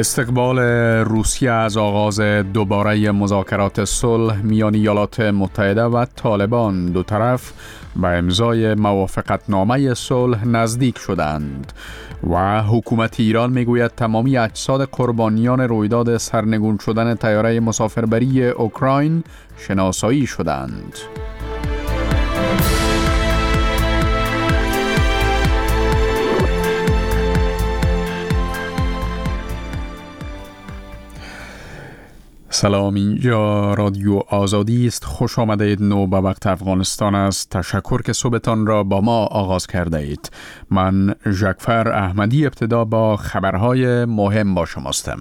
استقبال روسیه از آغاز دوباره مذاکرات صلح میان ایالات متحده و طالبان دو طرف به امضای موافقتنامه صلح نزدیک شدند و حکومت ایران میگوید تمامی اجساد قربانیان رویداد سرنگون شدن طیاره مسافربری اوکراین شناسایی شدند. سلام، اینجا رادیو آزادی است. خوش آمدید. نو به وقت افغانستان است. تشکر که صبحتان را با ما آغاز کرده اید. من ژکفر احمدی ابتدا با خبرهای مهم با شماستم.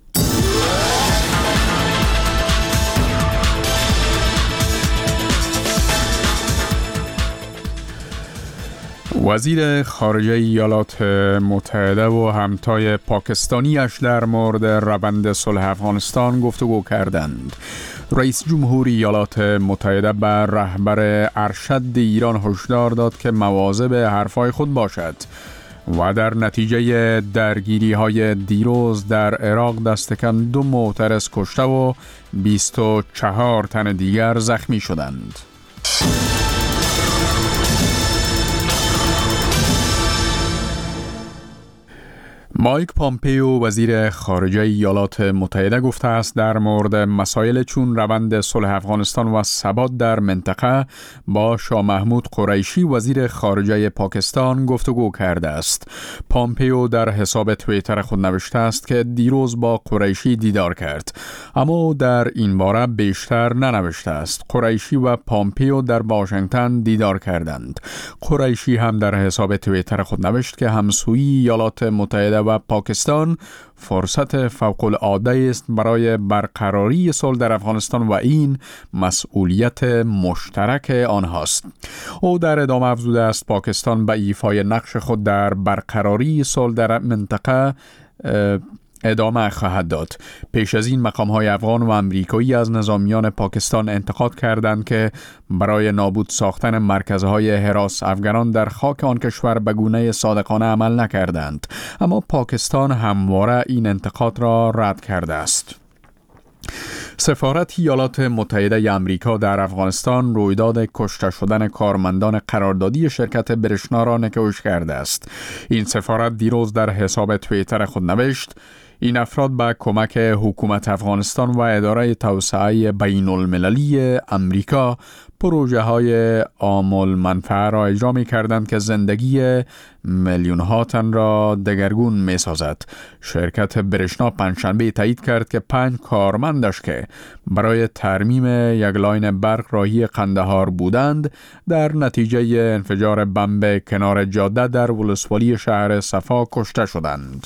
وزیر خارجه ایالات متحده و همتای پاکستانیش در مورد روند صلح افغانستان گفتگو کردند. رئیس جمهور ایالات متحده به رهبر ارشد ایران هشدار داد که مواظب حرفای خود باشد و در نتیجه درگیری‌های دیروز در عراق دست کم 2 معترض کشته و 24 تن دیگر زخمی شدند. مایک پامپیو وزیر خارجه ایالات متحده گفته است در مورد مسائل چون روند صلح افغانستان و ثبات در منطقه با شاه محمود قریشی وزیر خارجه پاکستان گفتگو کرده است. پامپیو در حساب توییتر خود نوشته است که دیروز با قریشی دیدار کرد، اما در این باره بیشتر ننوشته است. قریشی و پامپیو در واشنگتن دیدار کردند. قریشی هم در حساب توییتر خود نوشت که همسویی ایالات متحده و پاکستان فرصت فوق العاده است برای برقراری صلح در افغانستان و این مسئولیت مشترک آنهاست. او در ادامه افزوده است پاکستان به ایفای نقش خود در برقراری صلح در منطقه ادامه خواهد داد. پیش از این مقام‌های افغان و امریکایی از نظامیان پاکستان انتقاد کردند که برای نابود ساختن مرکزهای حراس افغانان در خاک آن کشور به گونه صادقانه عمل نکردند، اما پاکستان همواره این انتقاد را رد کرده است. سفارت ایالات متحده آمریکا در افغانستان رویداد کشته شدن کارمندان قراردادی شرکت برشنا را نکوش کرده است. این سفارت دیروز در حساب توییتر خود نوشت این افراد با کمک حکومت افغانستان و اداره توسعه بین المللی امریکا پروژه های عام المنفعه را اجرا می کردند که زندگی میلیون ها تن را دگرگون می سازد. شرکت برشنا پنجشنبه تایید کرد که 5 کارمندش که برای ترمیم یک لاین برق راهی قندهار بودند در نتیجه انفجار بمب کنار جاده در ولسوالی شهر صفا کشته شدند.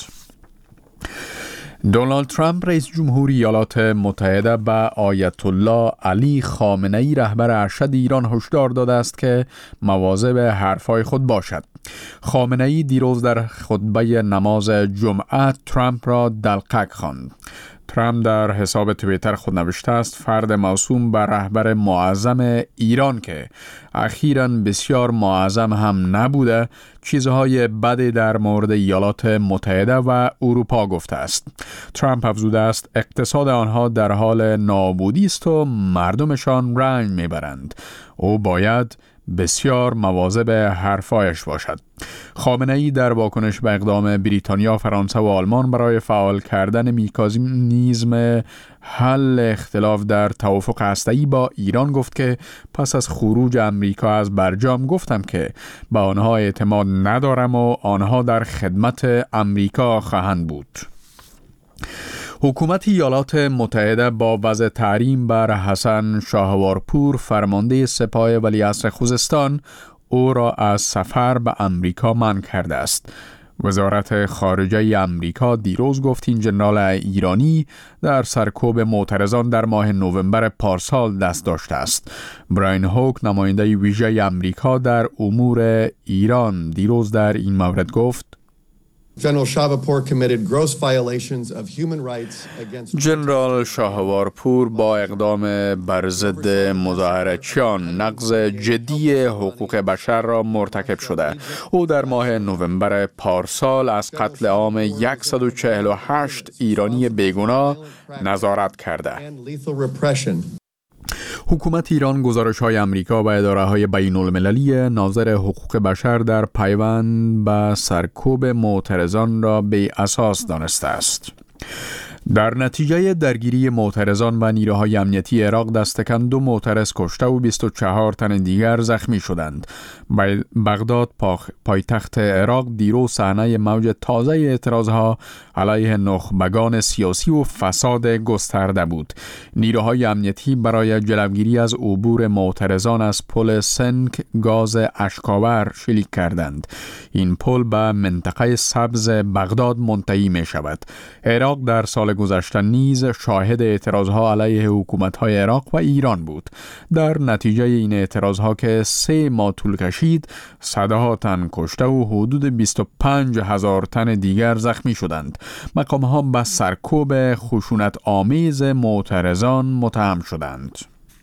دونالد ترامپ رئیس جمهور ایالات متحده به آیت الله علی خامنه‌ای رهبر ارشد ایران هشدار داده است که مواظب حرفای خود باشد. خامنه‌ای دیروز در خطبه نماز جمعه ترامپ را دلقک خواند. ترامپ در حساب توییتر خود نوشته است فرد موسوم به رهبر معظم ایران که اخیراً بسیار معظم هم نبوده چیزهای بدی در مورد ایالات متحده و اروپا گفته است. ترامپ افزوده است اقتصاد آنها در حال نابودی است و مردمشان رنج میبرند. او باید بسیار مواظب حرفایش باشد. خامنه‌ای در واکنش به اقدام بریتانیا، فرانسه و آلمان برای فعال کردن مکانیزم حل اختلاف در توافق هسته‌ای با ایران گفت که پس از خروج امریکا از برجام گفتم که به آنها اعتماد ندارم و آنها در خدمت امریکا خواهند بود. حکومت ایالات متحده با وضع تحریم بر حسن شاهوارپور فرمانده سپاه ولیعصر خوزستان او را از سفر به امریکا منع کرده است. وزارت خارجه امریکا دیروز گفت این ژنرال ایرانی در سرکوب معترضان در ماه نوامبر پارسال دست داشته است. براین هوک نماینده ویژه امریکا در امور ایران دیروز در این مورد گفت ژنرال شاهوارپور با اقدام بر ضد مظاهره‌چیان نقض جدی حقوق بشر را مرتکب شده. او در ماه نوامبر پارسال از قتل عام 148 ایرانی بیگناه نظارت کرده. حکومت ایران گزارش‌های آمریکا و اداره‌های بین‌المللی ناظر حقوق بشر در پیوند به سرکوب معترضان را بی اساس دانسته است. در نتیجه درگیری معترضان و نیروهای امنیتی عراق دست کم 2 معترض کشته و 24 تن دیگر زخمی شدند. بغداد پایتخت عراق دیروز صحنه موج تازه اعتراضها علیه نخبگان سیاسی و فساد گسترده بود. نیروهای امنیتی برای جلوگیری از عبور معترضان از پل سنک گاز اشک‌آور شلیک کردند. این پل به منطقه سبز بغداد منتهی می شود. عراق در سال گذشته نیز شاهد اعتراضها علیه حکومت‌های عراق و ایران بود. در نتیجه این اعتراضها که 3 ماه طول کشید، صدها تن کشته و حدود 25,000 تن دیگر زخمی شدند. مقام‌ها به سرکوب خشونت آمیز معترضان متهم شدند.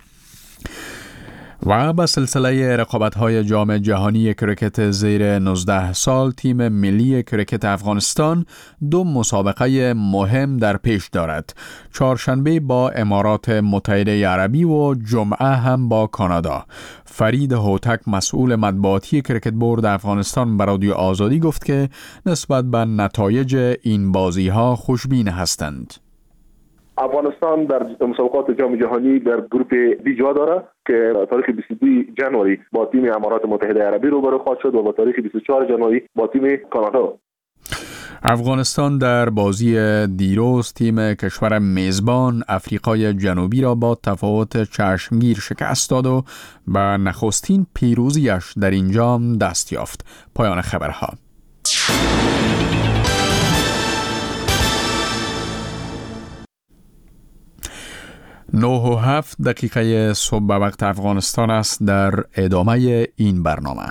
و به سلسله رقابت‌های جام جهانی کرکت زیر 19 سال، تیم ملی کرکت افغانستان 2 مسابقه مهم در پیش دارد. چهارشنبه با امارات متحده عربی و جمعه هم با کانادا. فرید هوتک مسئول مطبوعاتی کرکت بورد افغانستان به رادیو آزادی گفت که نسبت به نتایج این بازی‌ها خوشبین هستند. افغانستان در مسابقات جام جهانی در گروپ بی جا داره که تاریخ 22 جنوری با تیم امارات متحده عربی روبرو خواهد شد و با تاریخ 24 جنوری با تیم کانادا. افغانستان در بازی دیروز تیم کشور میزبان آفریقای جنوبی را با تفاوت چشمگیر شکست داد و به نخستین پیروزیش در این جام دست یافت. پایان خبرها. 9:07 صبح به وقت افغانستان است. در ادامه این برنامه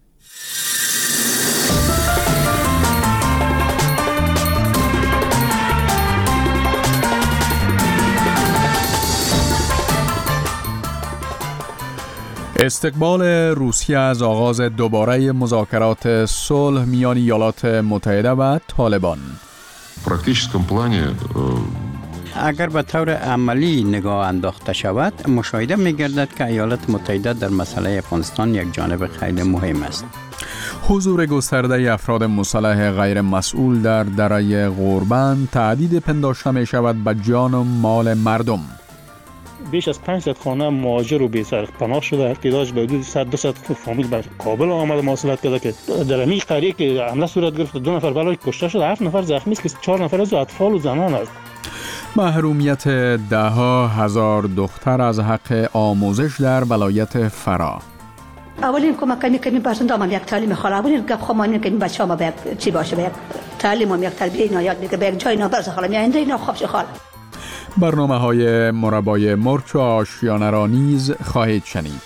استقبال روسیه از آغاز دوباره مذاکرات صلح میان ایالات متحده و طالبان. اگر به طور عملی نگاه انداخته شود، مشاهده می‌گردد که ایالات متحده در مسئله افغانستان یک جانب خیلی مهم است. حضور گسترده افراد مسلح غیر مسئول در دره غوربند تهدید پنداشته می شود به جان و مال مردم. بیش از 500 خانه مهاجر و بی‌سر پناه شده. تعدادش به حدود 100-200 فامیل به کابل آمده مواصلت کرده که در همین قریه که حمله صورت گرفت 2 نفر بالای کشته شده، 7 نفر زخمی است که 4 نفر از اطفال و زنان است. محرومیت 10,000 دختر از حق آموزش در ولایت فرا. اولین کمک می‌کنیم برسون دامن یک تعلیم خاله. اولین گپ خمانی که بچه‌ها به چی باشه، به یک تعلیم و یک تربیت اینا یاد بگیره، به یک جای نابرس خاله میآینده اینا خوبش خاله. برنامه‌های مربای مرچ و آشیانه را نیز خواهید شنید.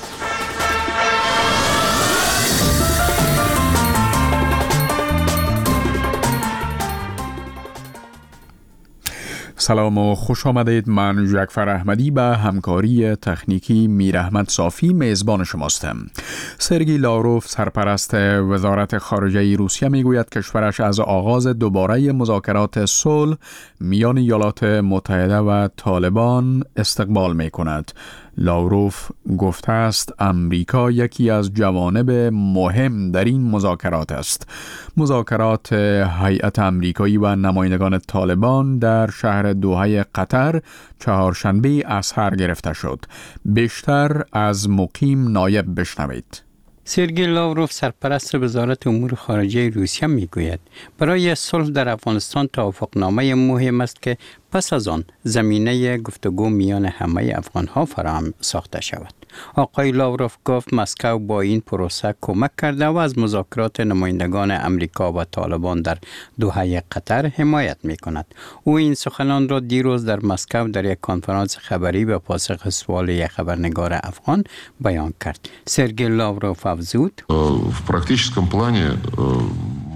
سلام و خوش آمدید. من جعفر احمدی به همکاری تکنیکی میر احمد صافی میزبان شماستم. سرگئی لاروف سرپرست وزارت خارجه روسیه میگوید کشورش از آغاز دوباره مذاکرات صلح میان ایالات متحده و طالبان استقبال میکند. لاروف گفته است امریکا یکی از جوانب مهم در این مذاکرات است. مذاکرات هیئت امریکایی و نمایندگان طالبان در شهر دوحه قطر چهارشنبه اظهر گرفته شد. بیشتر از مقیم نایب بشنوید. سرگئی لاوروف سرپرست وزارت امور خارجه روسیه میگوید برای صلح در افغانستان توافقنامه مهم است که پس از آن زمینه گفتگو میان همه افغانها فراهم ساخته شود. آقای لاوروف گفت مسکو با این پروسه کمک کرده و از مذاکرات نمایندگان امریکا و طالبان در دوحه قطر حمایت می کند. او این سخنان را دیروز در مسکو در یک کنفرانس خبری به پاسخ سوال یک خبرنگار افغان بیان کرد. سرگئی لاوروف افزود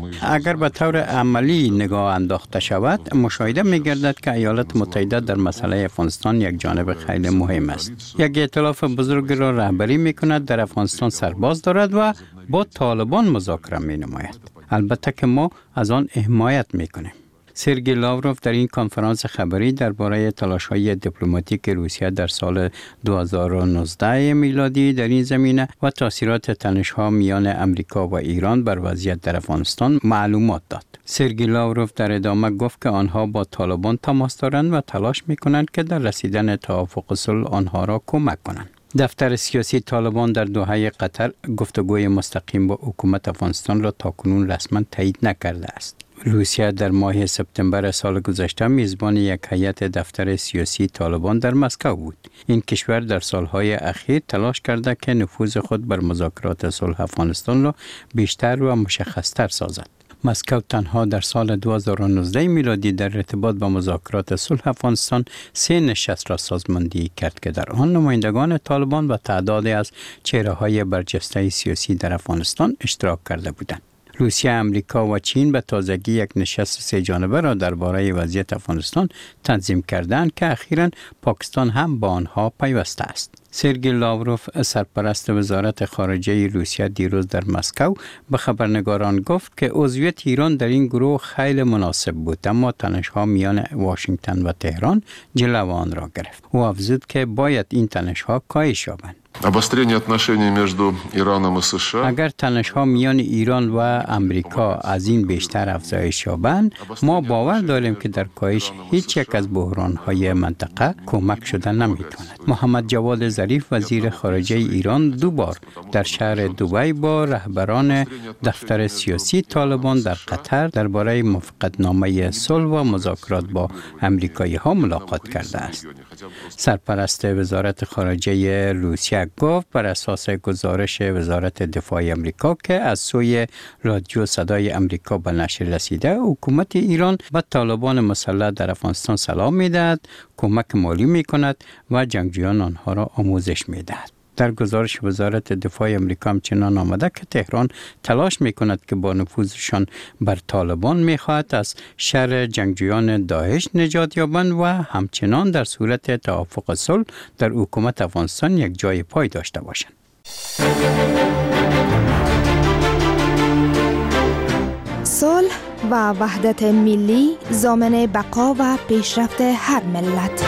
اگر به طور عملی نگاه انداخته شود، مشاهده می‌گردد که ایالات متحده در مسئله افغانستان یک جانب خیلی مهم است. یک ائتلاف بزرگ را رهبری می‌کند، در افغانستان سرباز دارد و با طالبان مذاکره می‌نماید. البته که ما از آن حمایت می‌کنیم. سرگئی لاوروف در این کنفرانس خبری درباره تلاش‌های دیپلماتیک روسیه در سال 2019 میلادی در این زمینه و تاثیرات تنش‌ها میان امریکا و ایران بر وضعیت در افغانستان معلومات داد. سرگئی لاوروف در ادامه گفت که آنها با طالبان تماس دارند و تلاش می‌کنند که در رسیدن توافق صلح آنها را کمک کنند. دفتر سیاسی طالبان در دوحه قطر گفتگوی مستقیم با حکومت افغانستان را تاکنون رسما تایید نکرده است. روسیه در ماه سپتامبر سال گذشته میزبان یک هیئت دفتر سیاسی طالبان در مسکو بود. این کشور در سالهای اخیر تلاش کرده که نفوذ خود بر مذاکرات صلح افغانستان را بیشتر و مشخص‌تر سازد. مسکو تنها در سال 2019 میلادی در ارتباط با مذاکرات صلح افغانستان 3 نشست را سازماندهی کرد که در آن نمایندگان طالبان و تعدادی از چهره‌های برجسته سیاسی در افغانستان اشتراک کرده بودند. روسیه، امریکا و چین به تازگی یک نشست 3 جانبه را درباره وضعیت افغانستان تنظیم کردند که اخیراً پاکستان هم با آنها پیوسته است. سرگئی لاوروف سرپرست وزارت خارجه روسیه دیروز در مسکو به خبرنگاران گفت که عضویت ایران در این گروه خیلی مناسب بود، اما تنش‌ها میان واشنگتن و تهران جلو آن را گرفت. او افزود که باید این تنش‌ها کاهش یابند. اگر تنش‌ها میان ایران و امریکا از این بیشتر افزایش یابند، ما باور داریم که در کاهش هیچ یک از بحران‌های منطقه کمک شده نمی‌تواند. محمد جواد ظریف وزیر خارجه ایران 2 بار در شهر دبی با رهبران دفتر سیاسی طالبان در قطر درباره موافقتنامه صلح و مذاکرات با امریکایی‌ها ملاقات کرده است. سرپرست وزارت خارجه روسیه گفت بر اساس گزارش وزارت دفاع امریکا که از سوی رادیو صدای امریکا به نشر رسیده، حکومت ایران به طالبان مسلح در افغانستان سلام می‌دهد، کمک مالی می‌کند و جنگجویان آنها را آموزش می‌دهد. در گزارش وزارت دفاع امریکا همچنان آمده که تهران تلاش می‌کند که با نفوذشان بر طالبان می‌خواهد از شر جنگجویان داعش نجات یابند و همچنان در صورت توافق صلح در حکومت افغانستان یک جای پای داشته باشند. صلح و وحدت ملی ضامن بقا و پیشرفت هر ملت.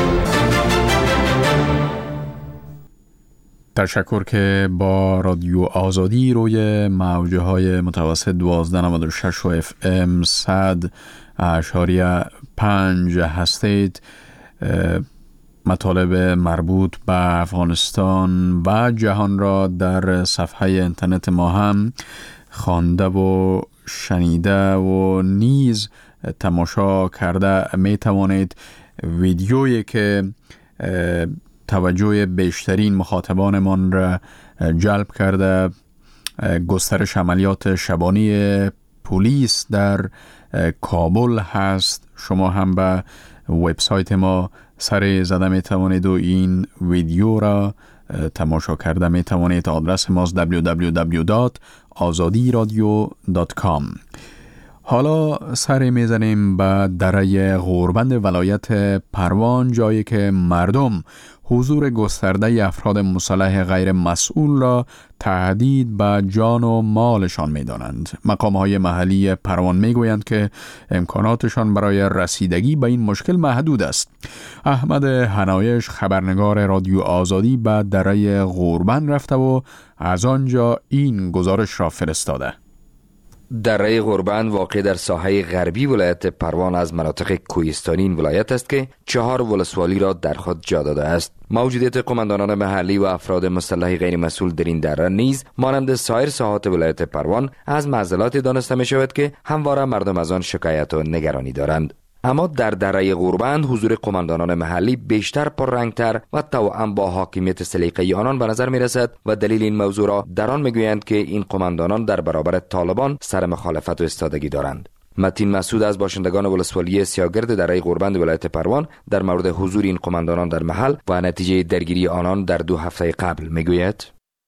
تشکر که با رادیو آزادی روی موجه های متوسط 1296 و FM 100.5 هستید. مطالب مربوط به افغانستان و جهان را در صفحه اینترنت ما هم خوانده و شنیده و نیز تماشا کرده می توانید. ویدیویی که توجه بیشترین مخاطبانمان را جلب کرده گسترش عملیات شبانی پلیس در کابل هست. شما هم به وبسایت ما سر زده می توانید و این ویدیو را تماشا کرده می توانید. آدرس ماست www.azadiradio.com. حالا سر میزنیم به دره غوربند ولایت پروان، جایی که مردم حضور گسترده افراد مسلح غیر مسئول را تهدید به جان و مالشان می‌دانند. مقام‌های محلی پروان می‌گویند که امکاناتشان برای رسیدگی به این مشکل محدود است. احمد حنایش خبرنگار رادیو آزادی به دره غوربند رفته و از آنجا این گزارش را فرستاده. دره غوربند واقع در ساحه غربی ولایت پروان از مناطق کوهستانی این ولایت است که 4 ولسوالی را در خود جا داده است. موجودیت قماندانان محلی و افراد مسلح غیر مسئول در این دره نیز مانند سایر ساحات ولایت پروان از معضلاتی دانسته می شود که همواره مردم از آن شکایت و نگرانی دارند. اما در دره غوربند حضور قماندانان محلی بیشتر پررنگتر و توأم با حاکمیت سلیقه‌ای آنان به نظر می رسد و دلیل این موضوع را در آن می گویند که این قماندانان در برابر طالبان سر مخالفت و ایستادگی دارند. متین مسعود از باشندگان ولسوالی سیاگرد دره غوربند ولایت پروان در مورد حضور این قماندانان در محل و نتیجه درگیری آنان در 2 هفته قبل می گوید: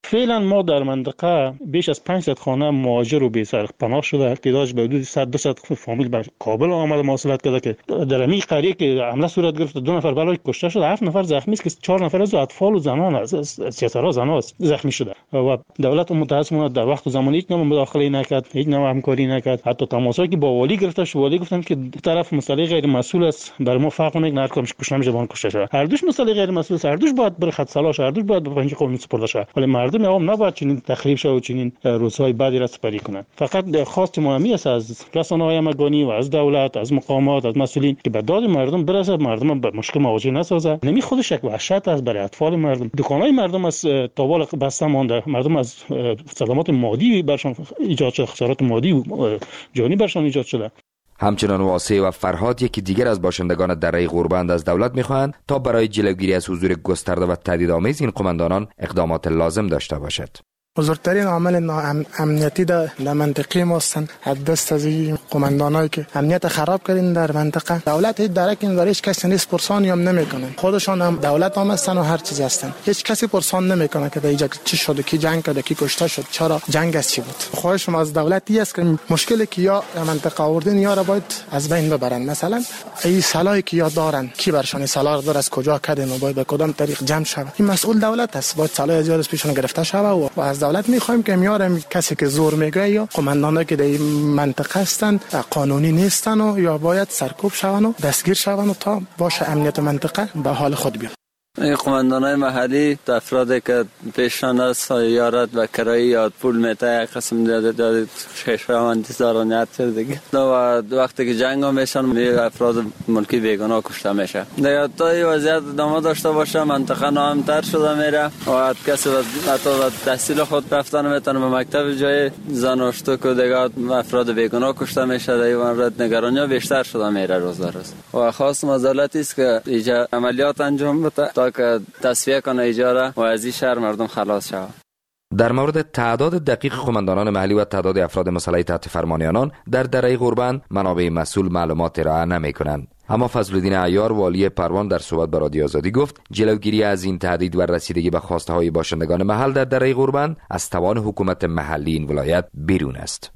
فعلا ما در منطقه بیش از 500 خانه مهاجر و بی‌سرپناه پناه شده، تعدادش به حدود 100-200 فامیل به کابل آمده مواصلت کرده که در این قریه که حمله صورت گرفت 2 نفر بلای کشته شده، 7 نفر زخمی است که 4 نفر از اطفال و زنان از سیاسرا زنان زخمی شده و دولت متأسفانه در وقت و زمان هیچ نوع مداخله نکرد، هیچ نوع همکاری نکرد. حتی تماسایی که با والی گرفته شد، والی گفتند که طرف مسئله غیر مسئول است، بر ما فرق نمیکنه هر کدومش کشته میشه بان کشته شده. هر دوش مسئله غیر مسئول است، هر دوش باید بر خط سلاش، هر دوش باید به پنج قانون سپرده شود، ولی مردم عوام نباید چنین تخریب شود و چنین روزهای بعدی را سپری کنند. فقط خواست ما است از رسانه‌های مگانی و از دولت، از مقامات، از مسئولین که به داد مردم برسه، مردم به مشکل مواجه نسازه. نمی خودش یک وحشت است برای اطفال مردم. دکان‌های مردم از تاوال بسته مانده، مردم از صدمات مادی برشان ایجاد شده، خسارات مادی و جانی برشان ایجاد شده. همچنان واسه و فرهاد یکی دیگر از باشندگان دره غوربند از دولت می‌خواهند تا برای جلوگیری از حضور گسترده و تهدیدآمیز این قماندانان اقدامات لازم داشته باشد. بزرگترین عامل امنیتی در منطقه ما هستند. از دست از این قماندانایی که امنیت خراب کردن در منطقه، دولت هیچ درکی نداره، هیچ کسی نیست پرسانی هم نمیکنه. خودشان هم دولت هم هستن و هر چیز هستن، هیچ کسی پرسان نمیکنه که اینجا چی شده، کی جنگ کرده، کی کشته شد، چرا جنگ از چی بود. خواهش ما از دولتی است که مشکلی که یا منطقه آوردن یا را باید از بین ببرن. مثلا این سلاحی که یا دارن، کی برشان سلاح داره، از کجا کردن و باید به کدام طریق جمع شود. این مسئول دولت است، باید سلاح از یارش پیشون گرفته شود و از دولت میخوایم که میارم کسی که زور میگه یا قماندانایی که در این منطقه هستند قانونی نیستن و یا باید سرکوب شون و دستگیر شون و تا باشه امنیت منطقه به حال خود بیاد. این قماندانای محلی افرادی که پیشان است یارت و کرایی یا پول میته یک قسم داده شهروندی زارانیت دیگه و وقتی که جنگ هم میشن افراد ملکی بیگناه کشته میشه. دیگه تا این وضعیت ادامه داشته باشه منطقه ناامن‌تر شده میره و کسی حتی تحصیل خود رفتن میتونه به مکتب جای زناشتو که دیگه افراد بیگناه کشته میشه. دیگه ورد نگرانی بیشتر شده میره روز به روز و خاص مزالتی است که اینجا عملیات انجام بده که تصفیه کنه ایجاره و از این شهر مردم خلاص شود. در مورد تعداد دقیق قماندانان محلی و تعداد افراد مسلح تحت فرمان آنان در دره غوربند منابع مسئول معلومات ارائه نمی‌کنند. اما فضلالدین عیار والی پروان در صحبت با رادیو آزادی گفت جلوگیری از این تهدید و رسیدگی به خواسته های باشندگان محل در دره غوربند از توان حکومت محلی این ولایت بیرون است.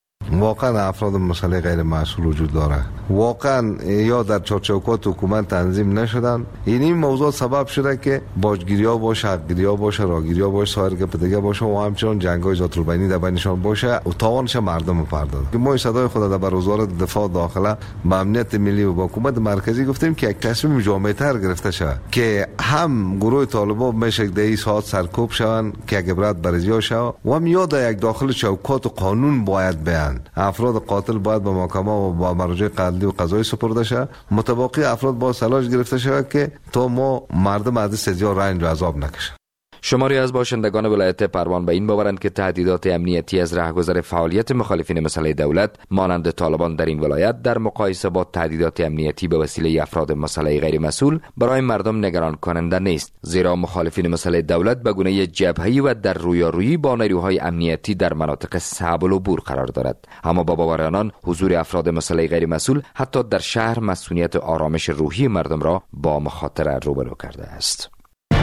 واقعا افراد مسلح غیر مسئول وجود داره، واقعا یا در چارچوبات حکومت تنظیم نشدن. این موضوع سبب شده که باجگیری‌ها باشه، حقگیری‌ها باشه، راهگیری‌ها باشه، سایر که دیگه باشه و همچنین جنگ‌های ذات البینی در بینشان باشه و تاوانش مردم پرداخت. ما صدای خود در وزارت دفاع داخله با امنیت ملی و با حکومت مرکزی گفتیم که یک تصمیم جامع‌تر گرفته شود که هم گروه طالبان میشه در این ساعت سرکوب شوند که یک عبرت برزیا شود و هم یاد یک داخل چوکات و قانون باید بیان. افراد قاتل باید به محکمه و با مراجع قضایی و قضایی سپرده شود. متباقی افراد با سلاح گرفته شود که تا ما مردم از سزا رنج و عذاب نکشند. شماری از باشندگان ولایت پروان به این باورند که تهدیدات امنیتی از رهگذر فعالیت مخالفین مسلح دولت مانند طالبان در این ولایت در مقایسه با تهدیدات امنیتی به وسیله افراد مسلح غیر مسئول برای مردم نگران کننده نیست، زیرا مخالفین مسلح دولت به گونه جبهه‌ای و در رویارویی با نیروهای امنیتی در مناطق صعب العبور قرار دارد. اما با باور آنان حضور افراد مسلح غیر مسئول حتی در شهر مسئولیت آرامش روحی مردم را با مخاطره روبرو کرده است.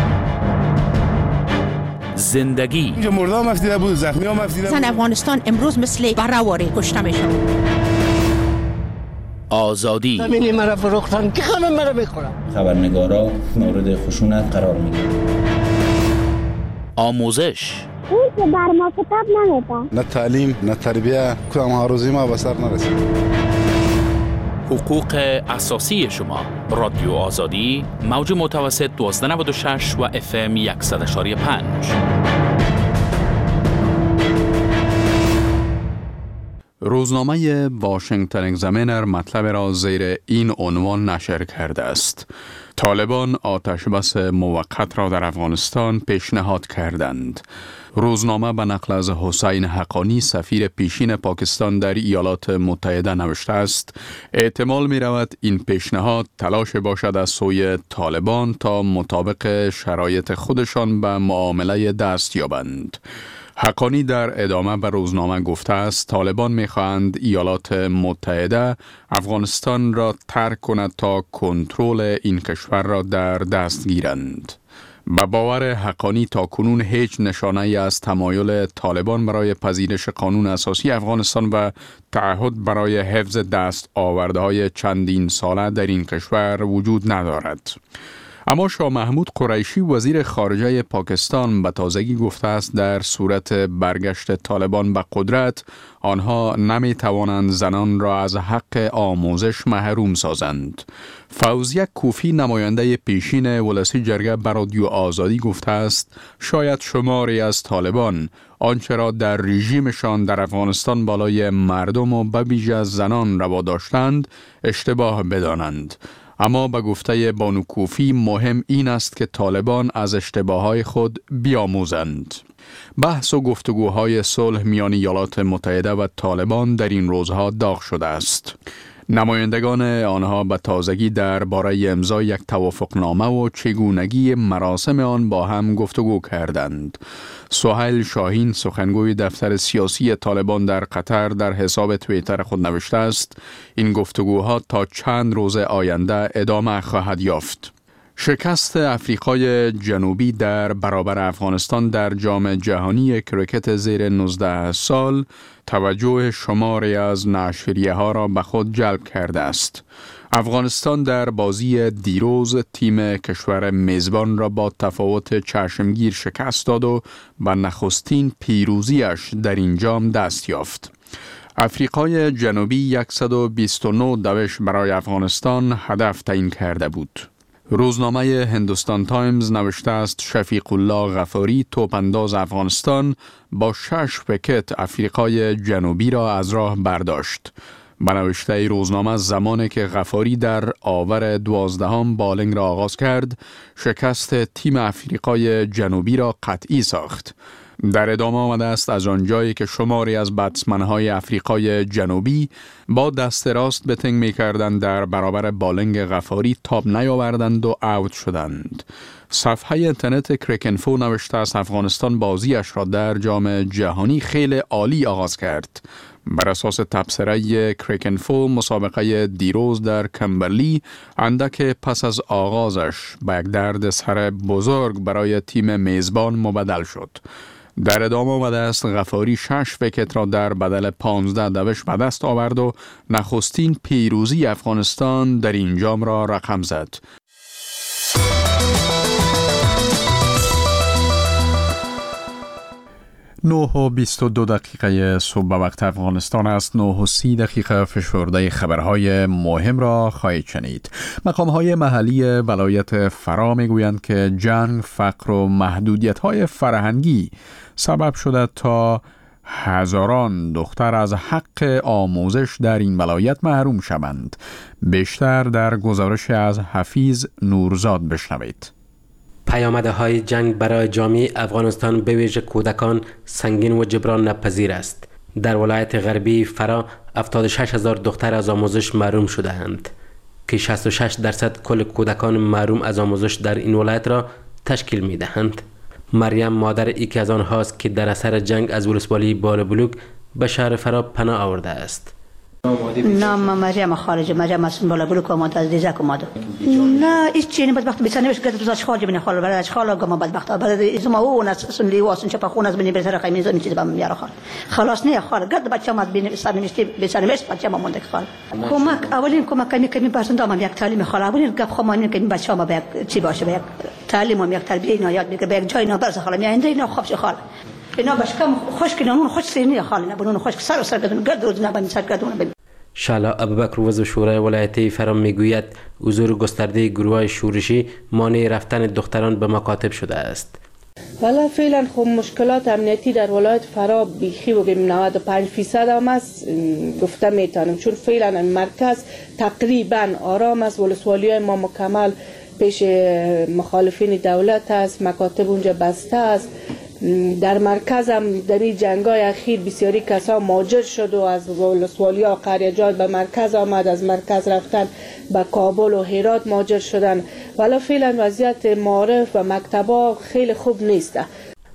زندگی اینجا مرده هم افتیده بود، زخمی هم افتیده بود. زن افغانستان امروز مثل بره‌واره کشته میشه. آزادی زمینی مرا فروختن که خانم مرا میخورم. خبرنگارا مورد خشونت قرار میگیرن. آموزش اون که بر ما کتاب نمیده. نه تعلیم نه تربیه، کدام آرزوی ما به سر نرسید. حقوق اساسی شما. رادیو آزادی موج متوسط 1296 و FM 100.5. روزنامه واشنگتن اگزامینر مطلب را زیر این عنوان نشر کرده است: طالبان آتش بس موقت را در افغانستان پیشنهاد کردند. روزنامه به نقل از حسین حقانی سفیر پیشین پاکستان در ایالات متحده نوشته است: احتمال می رود این پیشنهاد تلاش باشد از سوی طالبان تا مطابق شرایط خودشان به معامله دست یابند. حقانی در ادامه به روزنامه گفته است طالبان می‌خواهند ایالات متحده افغانستان را ترک کند تا کنترل این کشور را در دست گیرند. به باور حقانی تاکنون هیچ نشانه‌ای از تمایل طالبان برای پذیرش قانون اساسی افغانستان و تعهد برای حفظ دستاوردهای چندین ساله در این کشور وجود ندارد. اما شاه محمود قریشی وزیر خارجه پاکستان به تازگی گفته است در صورت برگشت طالبان به قدرت آنها نمی توانند زنان را از حق آموزش محروم سازند. فوزیه کوفی نماینده پیشین ولسی جرگه به رادیو آزادی گفته است شاید شماری از طالبان آنچه را در رژیمشان در افغانستان بالای مردم و به ویژه زنان روا داشتند اشتباه بدانند. اما به گفته بانو کوفی مهم این است که طالبان از اشتباهات خود بیاموزند. بحث و گفتگوهای صلح میان ایالات متحده و طالبان در این روزها داغ شده است. نمایندگان آنها به تازگی درباره امضای یک توافقنامه و چگونگی مراسم آن با هم گفتگو کردند. سهیل شاهین سخنگوی دفتر سیاسی طالبان در قطر در حساب توییتر خود نوشته است این گفتگوها تا چند روز آینده ادامه خواهد یافت. شکست آفریقای جنوبی در برابر افغانستان در جام جهانی کریکت زیر 19 سال توجه شماری از نشریه‌ها را به خود جلب کرده است. افغانستان در بازی دیروز تیم کشور میزبان را با تفاوت چشمگیر شکست داد و به نخستین پیروزیش در این جام دست یافت. آفریقای جنوبی 129 دوش برای افغانستان هدف تعیین کرده بود. روزنامه هندوستان تایمز نوشته است شفیق الله غفاری توپانداز افغانستان با 6 ویکت آفریقای جنوبی را از راه برداشت. به نوشته روزنامه زمانی که غفاری در آور 12 بالینگ را آغاز کرد شکست تیم آفریقای جنوبی را قطعی ساخت. در ادامه آمده است از آنجایی که شماری از بتسمن‌های آفریقای جنوبی با دست راست بتنگ می‌کردند در برابر بالینگ غفاری تاب نیاوردند و اوت شدند. صفحه اینترنت کریکنفو نوشته است افغانستان بازیش را در جام جهانی خیلی عالی آغاز کرد. بر اساس تبصره کریکنفو مسابقه دیروز در کمبرلی اندک پس از آغازش به یک درد سر بزرگ برای تیم میزبان مبدل شد. در ادامه آمده است غفاری 6 ویکت را در بدل 15 دوش به دست آورد و نخستین پیروزی افغانستان در این جام را رقم زد. 9:22 صبح به وقت افغانستان است. 9:30 فشرده خبرهای مهم را خواهید شنید. مقام‌های محلی ولایت فرا میگویند که جنگ، فقر و محدودیت‌های فرهنگی سبب شده تا هزاران دختر از حق آموزش در این ولایت محروم شوند. بیشتر در گزارش از حفیظ نورزاد بشنوید. پیامدهای جنگ برای جامعه افغانستان به ویژه کودکان سنگین و جبران ناپذیر است. در ولایت غربی فرا 76,000 دختر از آموزش محروم شده اند که 66% کل کودکان محروم از آموزش در این ولایت را تشکیل می دهند. مریم مادر یکی از آنهاست که در اثر جنگ از ولسوالی بالابلوک به شهر فرا پناه آورده است. نام مریم خارجی، مریم از بالابلوک آمده، از دیزک آمده. نه هیچ چیزی بدبخت بیچاره که روزاش خارج بینه خال برای خاله گم بدبخت برای زما اون از سنلی واسن چپا خون از بینی بسر خیمه زنی چیز بهم میاره خال. خلاص نه خال گرد بچه‌م از بینی سر نمیشتی بسر نمیش بچه‌م مونده خال. کمک اولین کمک کمی برسوند دامم یک تعلیم خال اولین گپ خمانی که بچه‌م به یک چی باشه به یک تعلیم و یک تربیت اینا یاد بگیره به یک جای نبرس خال میانده اینا خوبش خال. اینا باشکم خوش که نون خوش سینی خال نه بنون خوش سر سر گردون گرد روز نبند سر گردون. شالا ابوبکر عضو شورای ولایت فرا میگوید حضور گسترده گروه‌های شورشی مانع رفتن دختران به مکاتب شده است. والا فعلا خب مشکلات امنیتی در ولایت فرا بیخی بگیم 95% هم است گفته میتونم، چون فعلا مرکز تقریبا آرام است. ولسوالی‌های ما مکمل پیش مخالفین دولت است، مکاتب اونجا بسته است. در مرکز هم در این جنگ‌های اخیر بسیاری کسا مهاجر شد و از ولسوالی‌ها و قریه‌جات به مرکز آمد، از مرکز رفتن به کابل و هرات مهاجر شدن. ولی فعلا وضعیت معارف و مکتب‌ها خیلی خوب نیست.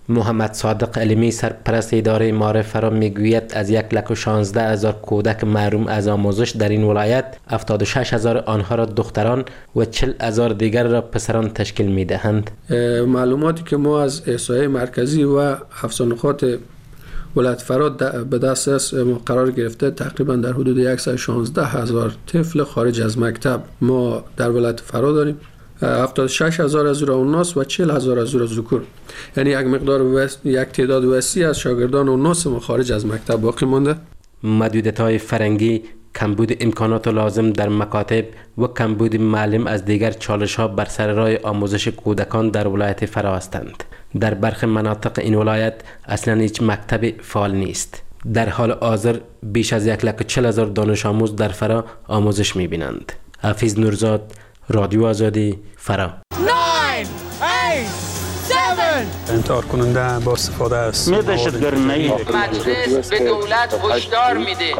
محمد صادق علمی سرپرست اداره معارف فرا میگوید از 116,000 کودک محروم از آموزش در این ولایت 76,000 آنها را دختران و 40,000 دیگر را پسران تشکیل میدهند. معلوماتی که ما از احصایه مرکزی و افزونخات ولایت فرا به دست قرار گرفته، تقریبا در حدود 116,000 طفل خارج از مکتب ما در ولایت فرا داریم. 76,000 از او اوناس و 40,000 از او ذکور، یعنی یک تعداد وسیع از شاگردان اوناس ما خارج از مکتب باقی مانده. محدودیت‌های فرهنگی، کمبود امکانات لازم در مکاتب و کمبود معلم از دیگر چالش‌ها بر سر راه آموزش کودکان در ولایت فرا هستند. در برخی مناطق این ولایت اصلاً هیچ مکتب فعال نیست. در حال حاضر بیش از 140,000 دانش آموز در فرا آموزش می‌بینند. حفیظ نورزاد، رادیو آزادی، فرا. 9 8 7 انتحار کننده با استفاده از مجلس به دولت هشدار میده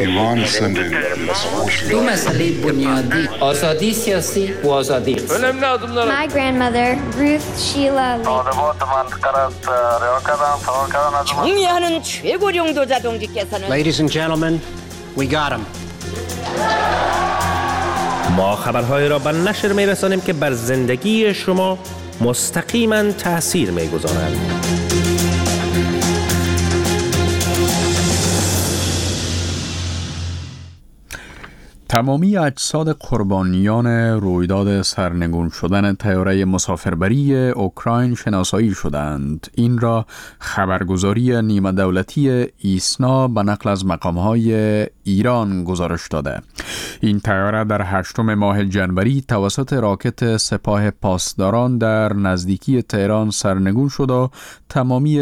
دو مسئله بنیادی، آزادی سیاسی و آزادی اقتصادی. My grandmother Ruth Sheila 정의하는 최고령도 자동직께서는 Ladies and gentlemen, we got him. ما خبرهای را به نشر می‌رسانیم که بر زندگی شما مستقیما تأثیر می‌گذارند. تمامی اجساد قربانیان رویداد سرنگون شدن طیاره مسافربری اوکراین شناسایی شدند. این را خبرگزاری نیمه دولتی ایسنا به نقل از مقام‌های ایران گزارش داده. این طیاره در 8 ماه جنوری توسط راکت سپاه پاسداران در نزدیکی تهران سرنگون شد و تمامی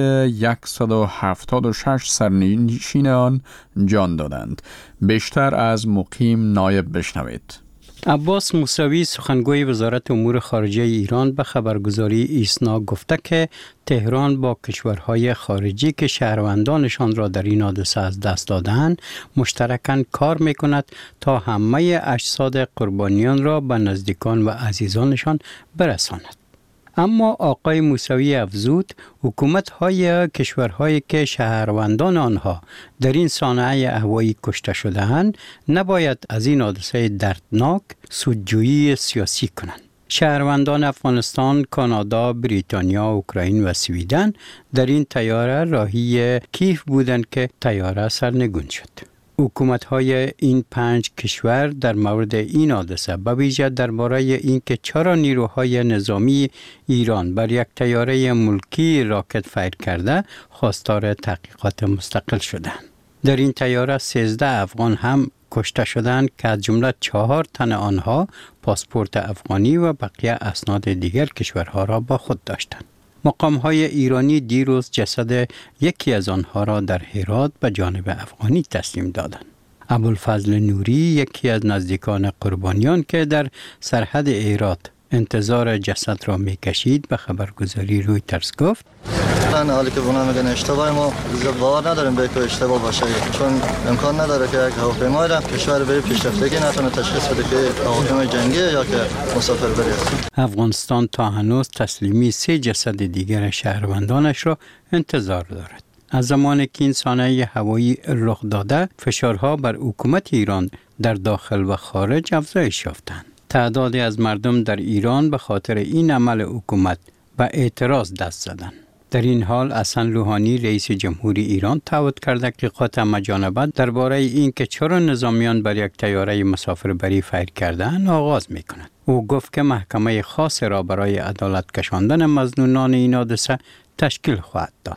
176 سرنشین آن جان دادند. بیشتر از مقیم نایب بشنوید. عباس موسوی سخنگوی وزارت امور خارجه ایران به خبرگزاری ایسنا گفته که تهران با کشورهای خارجی که شهروندانشان را در این حادثه از دست دادند مشترکاً کار می‌کند تا همه اجساد قربانیان را به نزدیکان و عزیزانشان برساند. اما آقای موسوی افزود حکومت‌های کشورهایی که شهروندان آنها در این صحنه هوایی کشته شده‌اند نباید از این حادثه دردناک سودجویی سیاسی کنند. شهروندان افغانستان، کانادا، بریتانیا، اوکراین و سویدن در این طیاره راهی کیف بودند که طیاره سرنگون شد. حکومت‌های این 5 کشور در مورد این حادثه به ویژه درباره اینکه چرا نیروهای نظامی ایران بر یک طیاره ملکی راکت فیر کرده خواستار تحقیقات مستقل شدند. در این طیاره 13 افغان هم کشته شدند که از جمله 4 تن آنها پاسپورت افغانی و بقیه اسناد دیگر کشورها را با خود داشتند. مقام‌های ایرانی دیروز جسد یکی از آنها را در هرات به جانب افغانی تسلیم دادند. ابوالفضل نوری یکی از نزدیکان قربانیان که در سرحد هرات انتظار جسد را می‌کشید به خبرگزاری رویترز گفت: من حالی که اونا میگن اشتباه، ما باور نداریم به که اشتباه باشه، چون امکان نداره که یک هواپیمایی را کشور به پیشرفتگی نتونه تشخیص بده که هواپیمای جنگی یا که مسافربری است. افغانستان تا هنوز تسلیمی 3 جسد دیگر شهروندانش را انتظار دارد. از زمانی که این صحنه هوایی رخ داده، فشارها بر حکومت ایران در داخل و خارج افزایش یافتند. تعدادی از مردم در ایران به خاطر این عمل حکومت به اعتراض دست زدند. در این حال حسن روحانی رئیس جمهوری ایران دعوت کرده که قطع مجانبت درباره اینکه چرا نظامیان بر یک طیاره مسافربری فیر کردند آغاز می‌کند. او گفت که محکمه خاص را برای عدالت کشاندن مظنونان این حادثه تشکیل خواهد داد.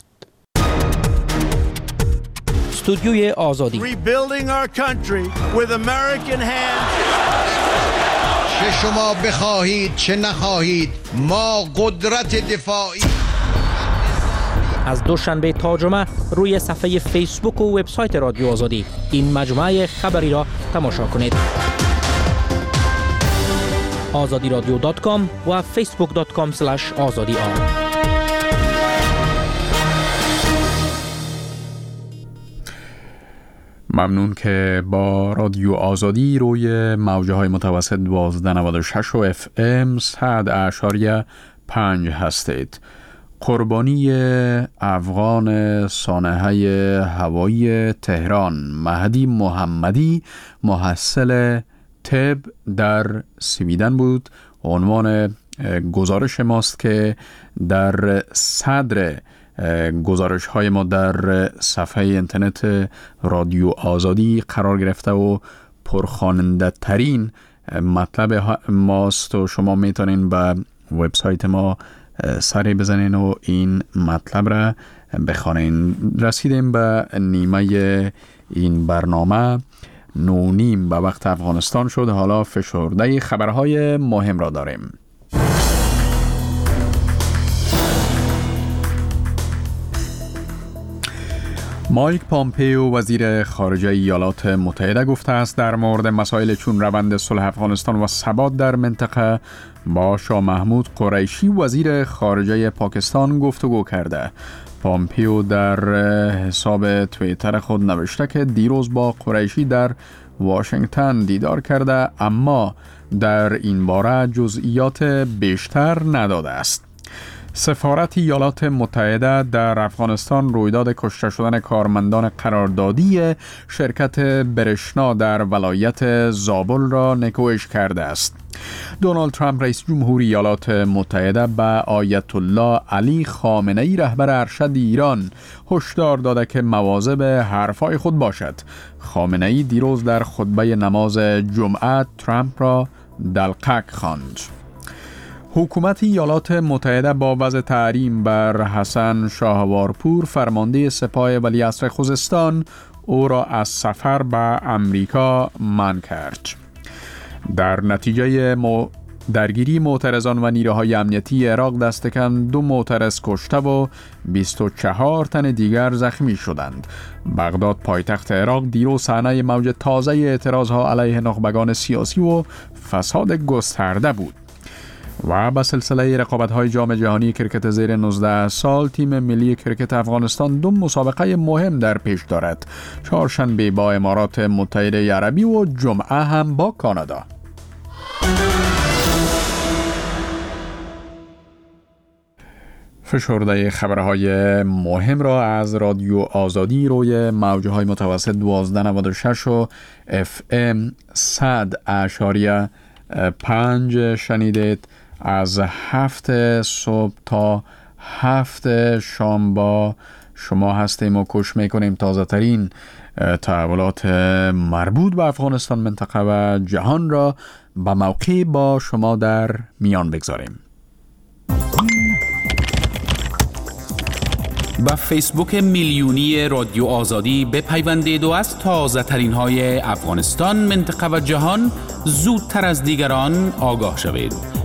استودیوی آزادی. Rebuilding our country with American hands. چه شما بخواهید چه نخواهید ما قدرت دفاعی. از دوشنبه تا جمعه روی صفحه فیسبوک و وبسایت رادیو آزادی این مجموعه خبری را تماشا کنید. azadiradio.com و facebook.com/azadi. ممنون که با رادیو آزادی روی موجه های متوسط 1296 و FM 100.5 هستید. قربانی افغان سانحه هوایی تهران مهدی محمدی محصل طب در سویدن بود. عنوان گزارش ماست که در صدر گزارش های ما در صفحه اینترنت رادیو آزادی قرار گرفته و پرخواننده ترین مطلب ماست و شما میتونین به وبسایت ما سری بزنین و این مطلب را بخوانین. رسیدیم به نیمه این برنامه 9:30 به وقت افغانستان شد. حالا فشرده خبرهای مهم را داریم. مایک پامپیو وزیر خارجه ایالات متحده گفته است در مورد مسائل چون روند صلح افغانستان و ثبات در منطقه با شاه محمود قریشی وزیر خارجه پاکستان گفتگو کرده. پامپیو در حساب توییتر خود نوشته که دیروز با قریشی در واشنگتن دیدار کرده اما در این باره جزئیات بیشتر نداده است. سفارت ایالات متحده در افغانستان رویداد کشته شدن کارمندان قراردادی شرکت برشنا در ولایت زابل را نکوهش کرده است. دونالد ترامپ رئیس جمهوری ایالات متحده به آیت الله علی خامنه ای رهبر ارشد ایران هشدار داده که مواظب حرفای خود باشد. خامنه ای دیروز در خطبه نماز جمعه ترامپ را دلقک خواند. حکومت ایالات متحده با وضع تحریم بر حسن شاهوارپور فرمانده سپاه ولیعصر خوزستان او را از سفر به امریکا منع کرد. در نتیجه درگیری معترضان و نیروهای امنیتی عراق دست کم 2 معترض کشته و 24 تن دیگر زخمی شدند. بغداد پایتخت عراق دیروز صحنه موج تازه اعتراضها علیه نخبگان سیاسی و فساد گسترده بود. و به سلسله رقابت‌های جام جهانی کرکت زیر 19 سال تیم ملی کرکت افغانستان 2 مسابقه مهم در پیش دارد. چهارشنبه با امارات متحده عربی و جمعه هم با کانادا. فشرده خبرهای مهم را از رادیو آزادی روی موجهای متوسط 1296 و FM 100.5 شنیدید. از 7 صبح تا 7 شام با شما هستیم و کوشش میکنیم تازه ترین تحولات مربوط به افغانستان، منطقه و جهان را به موقع با شما در میان بگذاریم. با فیسبوک میلیونی رادیو آزادی بپیوندید و از تازه ترین های افغانستان، منطقه و جهان زودتر از دیگران آگاه شوید.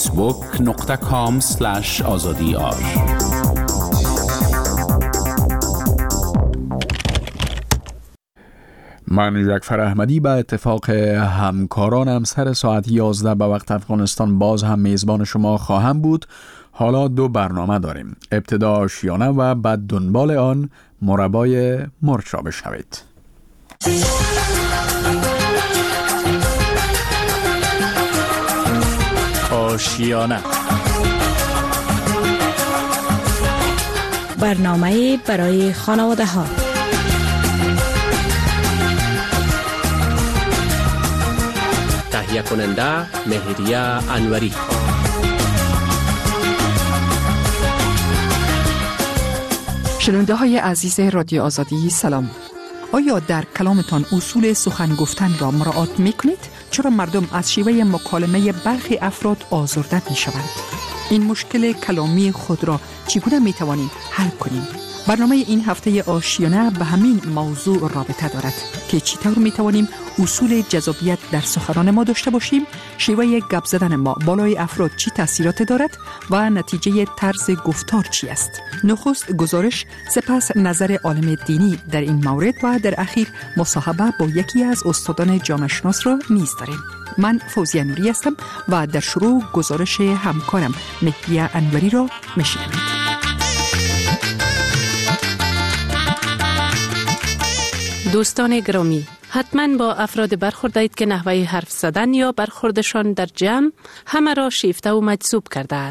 facebook.com/azadi.ar. من جعفر احمدی به اتفاق همکارانم سر ساعت 11 به وقت افغانستان باز هم میزبان شما خواهم بود. حالا 2 برنامه داریم. ابتدا آشیانه و بعد دنبال آن مربای مرچ را بشنوید. آشیانه، برنامه برای خانواده ها. تهیه کننده مهریه انوری. شنونده های عزیز رادیو آزادی سلام. آیا در کلامتان اصول سخن گفتن را مراعات می کنید؟ چرا مردم از شیوه مکالمه برخی افراد آزرده می شوند؟ این مشکل کلامی خود را چگونه می توانیم حل کنیم؟ برنامه این هفته آشیانه به همین موضوع رابطه دارد که چطور می توانیم اصول جذابیت در سخنان ما داشته باشیم، شیوه گپ زدن ما بالای افراد چی تاثیرات دارد و نتیجه طرز گفتار چی است. نخست گزارش، سپس نظر عالم دینی در این مورد و در اخیر مصاحبه با یکی از استادان جامعه شناس را نیز داریم. من فوزیه نوری هستم و در شروع گزارش همکارم مهریه انوری را میشنوید. دوستان گرامی، حتما با افراد برخوردید که نحوه حرف زدن یا برخوردشان در جمع همه را شیفته و مجذوب کرده است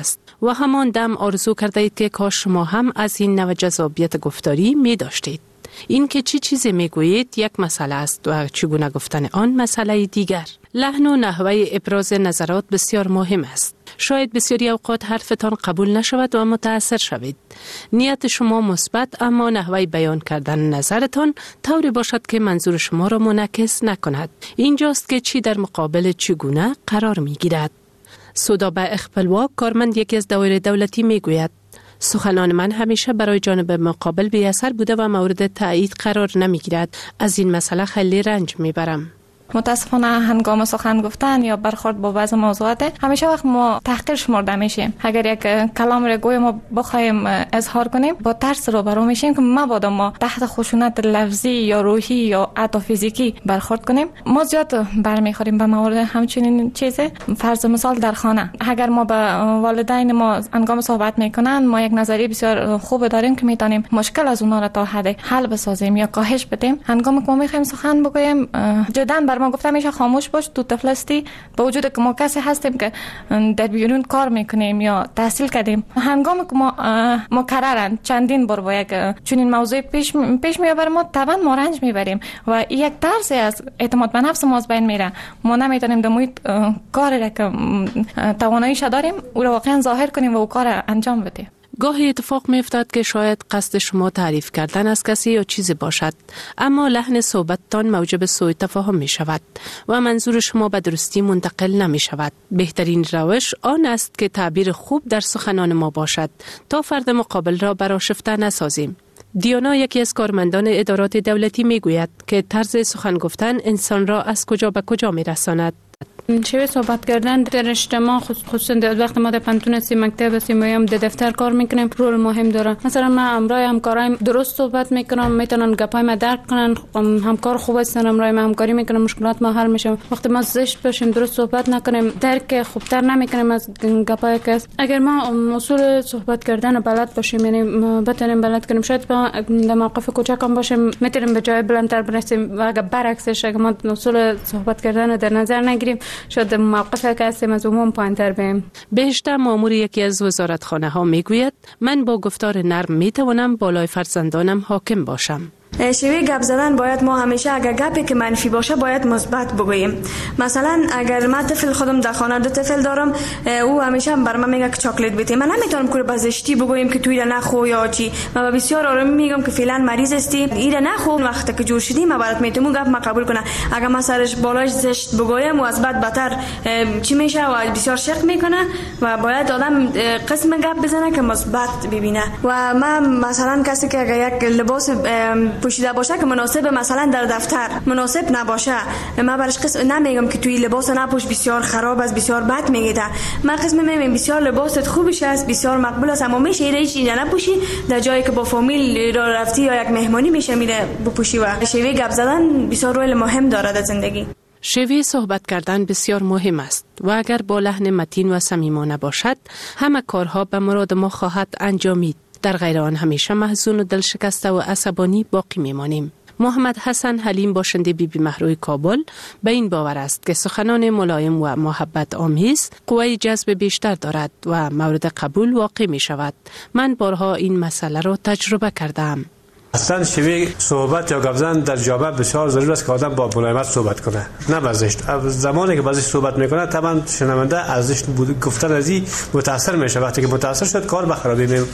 و همان دم آرزو کرده اید که کاش شما هم از این نوع جذابیت گفتاری می داشتید. این که چی چیزی می گویید یک مسئله است و چگونه گفتن آن مسئله دیگر. لحن و نحوه ابراز نظرات بسیار مهم است. شاید بسیاری اوقات حرفتان قبول نشود و متاثر شوید. نیت شما مثبت، اما نحوه بیان کردن نظرتان طوری باشد که منظور شما را منعکس نکند. اینجاست که چی در مقابل چگونه قرار می گیرد. سودابه اخپلوا، کارمند یکی از دوایر دولتی می گوید: سخنان من همیشه برای جانب مقابل بی اثر بوده و مورد تایید قرار نمی گیرد. از این مسئله خیلی رنج می برم. متاسفانه هنگام سخن گفتن یا برخورد با بعض موضوعات همیشه وقت ما تحقیر شمرده میشیم. اگر یک کلام را گویا ما بخوایم اظهار کنیم با ترس روبرو میشیم که مبادا ما تحت خشونت لفظی یا روحی یا حتی فیزیکی برخورد کنیم. ما زیاد برمیخوریم به مورد همچنین چیزه. فرض مثال در خانه اگر ما به والدین ما هنگام صحبت میکنن ما یک نظریه بسیار خوب داریم که میتونیم مشکل از اونها را تا حد حل بسازیم یا کاهش بدیم. هنگام که ما میخوایم سخن بگوییم جدا ما گفتم میشه خاموش باش، تو طفل هستی، با وجود که ما کسی هستیم که در بیرون کار میکنیم یا تحصیل کردیم. هنگامی که ما مکررن چندین بار با یک چنین موضوع پیش میبره ما طبعا ما رنج میبریم و یک ترس از اعتماد به نفس ما از بین میره. ما نمیتونیم در محیط کاری را که تواناییش داریم او را واقعا ظاهر کنیم و او کار انجام بدیم. گاهی اتفاق می افتد که شاید قصد شما تعریف کردن از کسی یا چیزی باشد، اما لحن صحبتتان موجب سوء تفاهم می شود و منظور شما به درستی منتقل نمی شود. بهترین روش آن است که تعبیر خوب در سخنان ما باشد تا فرد مقابل را برآشفته نسازیم. دیانا، یکی از کارمندان ادارات دولتی، می گوید که طرز سخن گفتن انسان را از کجا به کجا می رساند. شیوه صحبت کردن در اجتماع، خصوصا وقتی ما در پانتون هستیم، مکتب هستیم یا در دفتر کار میکنیم، رول مهم داره. مثلا من همراه همکارایم درست صحبت میکنم، میتونن گپای ما درک کنن، همکار خوب هستن، همراه ما همکاری میکنن، مشکلات ما حل میشه. وقتی ما زشت باشیم، درست صحبت نکنیم، درک خوبتر نمیکنیم از گپای کس. اگر ما اصول صحبت کردن بلد باشیم، یعنی بتونیم بلد کنیم، شاید در موقف کوچک هم باشیم میتونیم به جای بلندتر برسیم. و اگر برعکسش اگر ما اصول صحبت کردن در نظر نگیریم، شاید موقفی که هستیم از عموم پایین‌تر بریم. بهشته مامور یکی از وزارتخانه ها میگوید: من با گفتار نرم میتوانم بالای فرزندانم حاکم باشم. شیوه گپ زدن باید ما همیشه اگر گپی که منفی باشه باید مثبت بگوییم. مثلا اگر من طفل خودم در خانه 2 طفل دارم، او همیشه بر من میگه که چاکلیت بده، من نمیتونم که به زشتی بگویم که تو ایره نخو یا چی. من بسیار آرامی میگم که فعلا مریض هستی، ایره نخو، وقتی که جور شدی من برات میتونم گپ ما قبول کنه. اگر من سرش بالاش زشت بگویم و از بعد بدتر چی میشه و بسیار شق میکنه و باید آدم قسم گپ بزنه که مثبت ببینه. و من مثلا کسی که اگر یک لباس پوشیده باشه که مناسب مثلا در دفتر مناسب نباشه، من برش قسم نمیگم که توی لباس نپوش، بسیار خراب است، بسیار بد میگه. من قسم میگم بسیار لباست خوبش است، بسیار مقبول است، اما میشه هیچ نپوشی در جایی که با فامیل را رفتی یا یک مهمانی میشه میره بپوشی. و شیوه گپ زدن بسیار رول مهم داره در زندگی. شیوه صحبت کردن بسیار مهم است و اگر با لحن متین و صمیمانه باشد، همه کارها به مراد ما خواهد انجامید. در غیر آن همیشه محزون و دلشکسته و عصبانی باقی میمانیم. محمد حسن حلیم، باشنده بیبی مهروی کابل، به این باور است که سخنان ملایم و محبت آمیز قوی جذب بیشتر دارد و مورد قبول واقع می شود. من بارها این مسئله را تجربه کردم. اصلا شیوه صحبت یا گپ زدن در جامعه بسیار ضروری است که آدم با ملایمت صحبت کنه، نه با زشت. زمانی که با زشت صحبت میکنه طبعا شنونده از زشت گفتن از این متاثر میشه. وقتی که متاثر شد کار به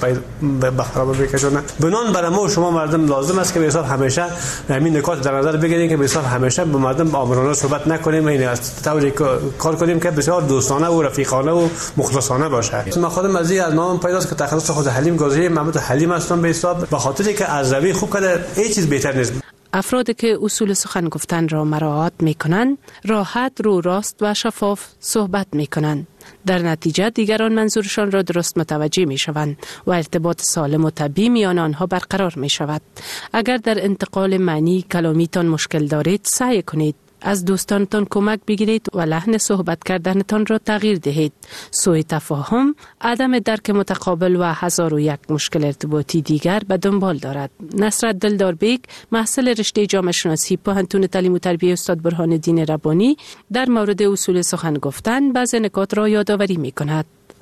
خرابی میکشونه. بنان برای ما و شما مردم لازم است که به حساب همیشه همین نکات در نظر بگیریم که به حساب همیشه با مردم آمرانه صحبت نکنیم، این از طوری کار کنیم که بسیار دوستانه و رفیقانه و مخلصانه باشه. من خودم از نام پیداست که تخصص خود حلیم گذاری محمد حلیم هستم، به حساب به خاطری که از روی خوب کرده هیچ چیز بهتر نیست. افرادی که اصول سخن گفتن را مراعات میکنند، راحت، رو راست و شفاف صحبت میکنند. در نتیجه دیگران منظورشان را درست متوجه میشوند و ارتباط سالم و طبیعی میان آنها برقرار میشود. اگر در انتقال معنی کلامیتان مشکل دارید، سعی کنید از دوستانتان کمک بگیرید و لحن صحبت کردنتان را تغییر دهید. سوء تفاهم، عدم درک متقابل و 1001 مشکل ارتباطی دیگر به دنبال دارد. نصرت دلدار بیگ، محصل رشته جامعه شناسی پوهنتون تعلیم و تربیت استاد برهان الدین ربانی، در مورد اصول سخن گفتن بعضی نکات را یادآوری می‌کند.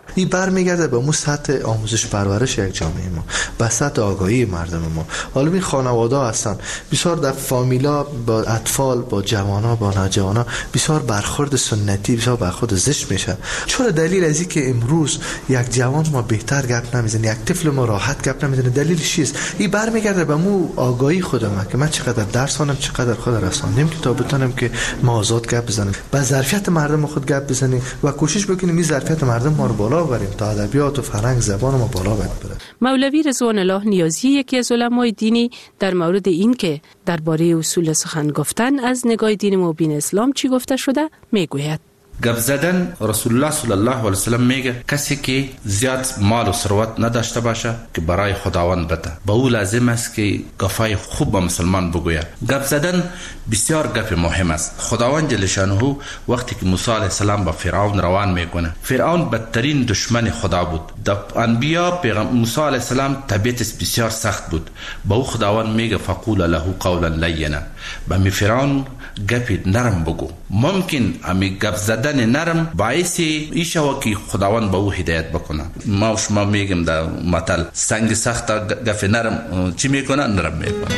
این برمیگرده به مو سطح آموزش پرورش یک جامعه ما، به سطح آگاهی مردم ما. حالا این خانواده هستن بسیار در فامیلا با اطفال، با جوانا، با نوجوانا بسیار برخورد سنتی، بسیار برخورد زشت میشه. چرا؟ دلیل از این که امروز یک جوان ما بهتر گپ نمیزنه، یک طفل ما راحت گپ نمیزنه، دلیلش چیست؟ این برمیگرده به مو آگاهی خودم که من چقدر درس خوانم، چقدر خود رساندم که تا بتونم که ما آزاد گپ بزنیم، با ظرفیت مردم خود گپ بزنیم و کوشش بکنیم این ظرفیت مردم ما رو بالا ببریم تا ادبیات و فرهنگ زبان ما بالا بره. مولوی رضوان الله نیازی یکی از علمای دینی در مورد این که درباره اصول سخن گفتن از نگاه دین مبین اسلام چی گفته شده میگوید. گپ زدن رسول الله صلی الله علیه و سلم میگه کسی که زیاد مال و ثروت نداشته باشه که برای خداوند بده، به او لازم است که گپای خوب با مسلمان بگوید. گپ زدن بسیار گپ مهم است. خداوند جل شانه وقتی که موسی علیه السلام با فرعون روان میکنه، فرعون بدترین دشمن خدا بود. در انبیا پیغمبر موسی علیه السلام طبیعتش بسیار سخت بود. با او خداوند میگه فقول له قولا لینا، به می فرعون گپ نرم بگو. ممکن امی گپ زدن نرم باعث ایشو که خداوند به او هدایت بکنه. ما و شما میگیم در مثل سنگ سخت گپ نرم چی میکنه؟ نرم میکنه.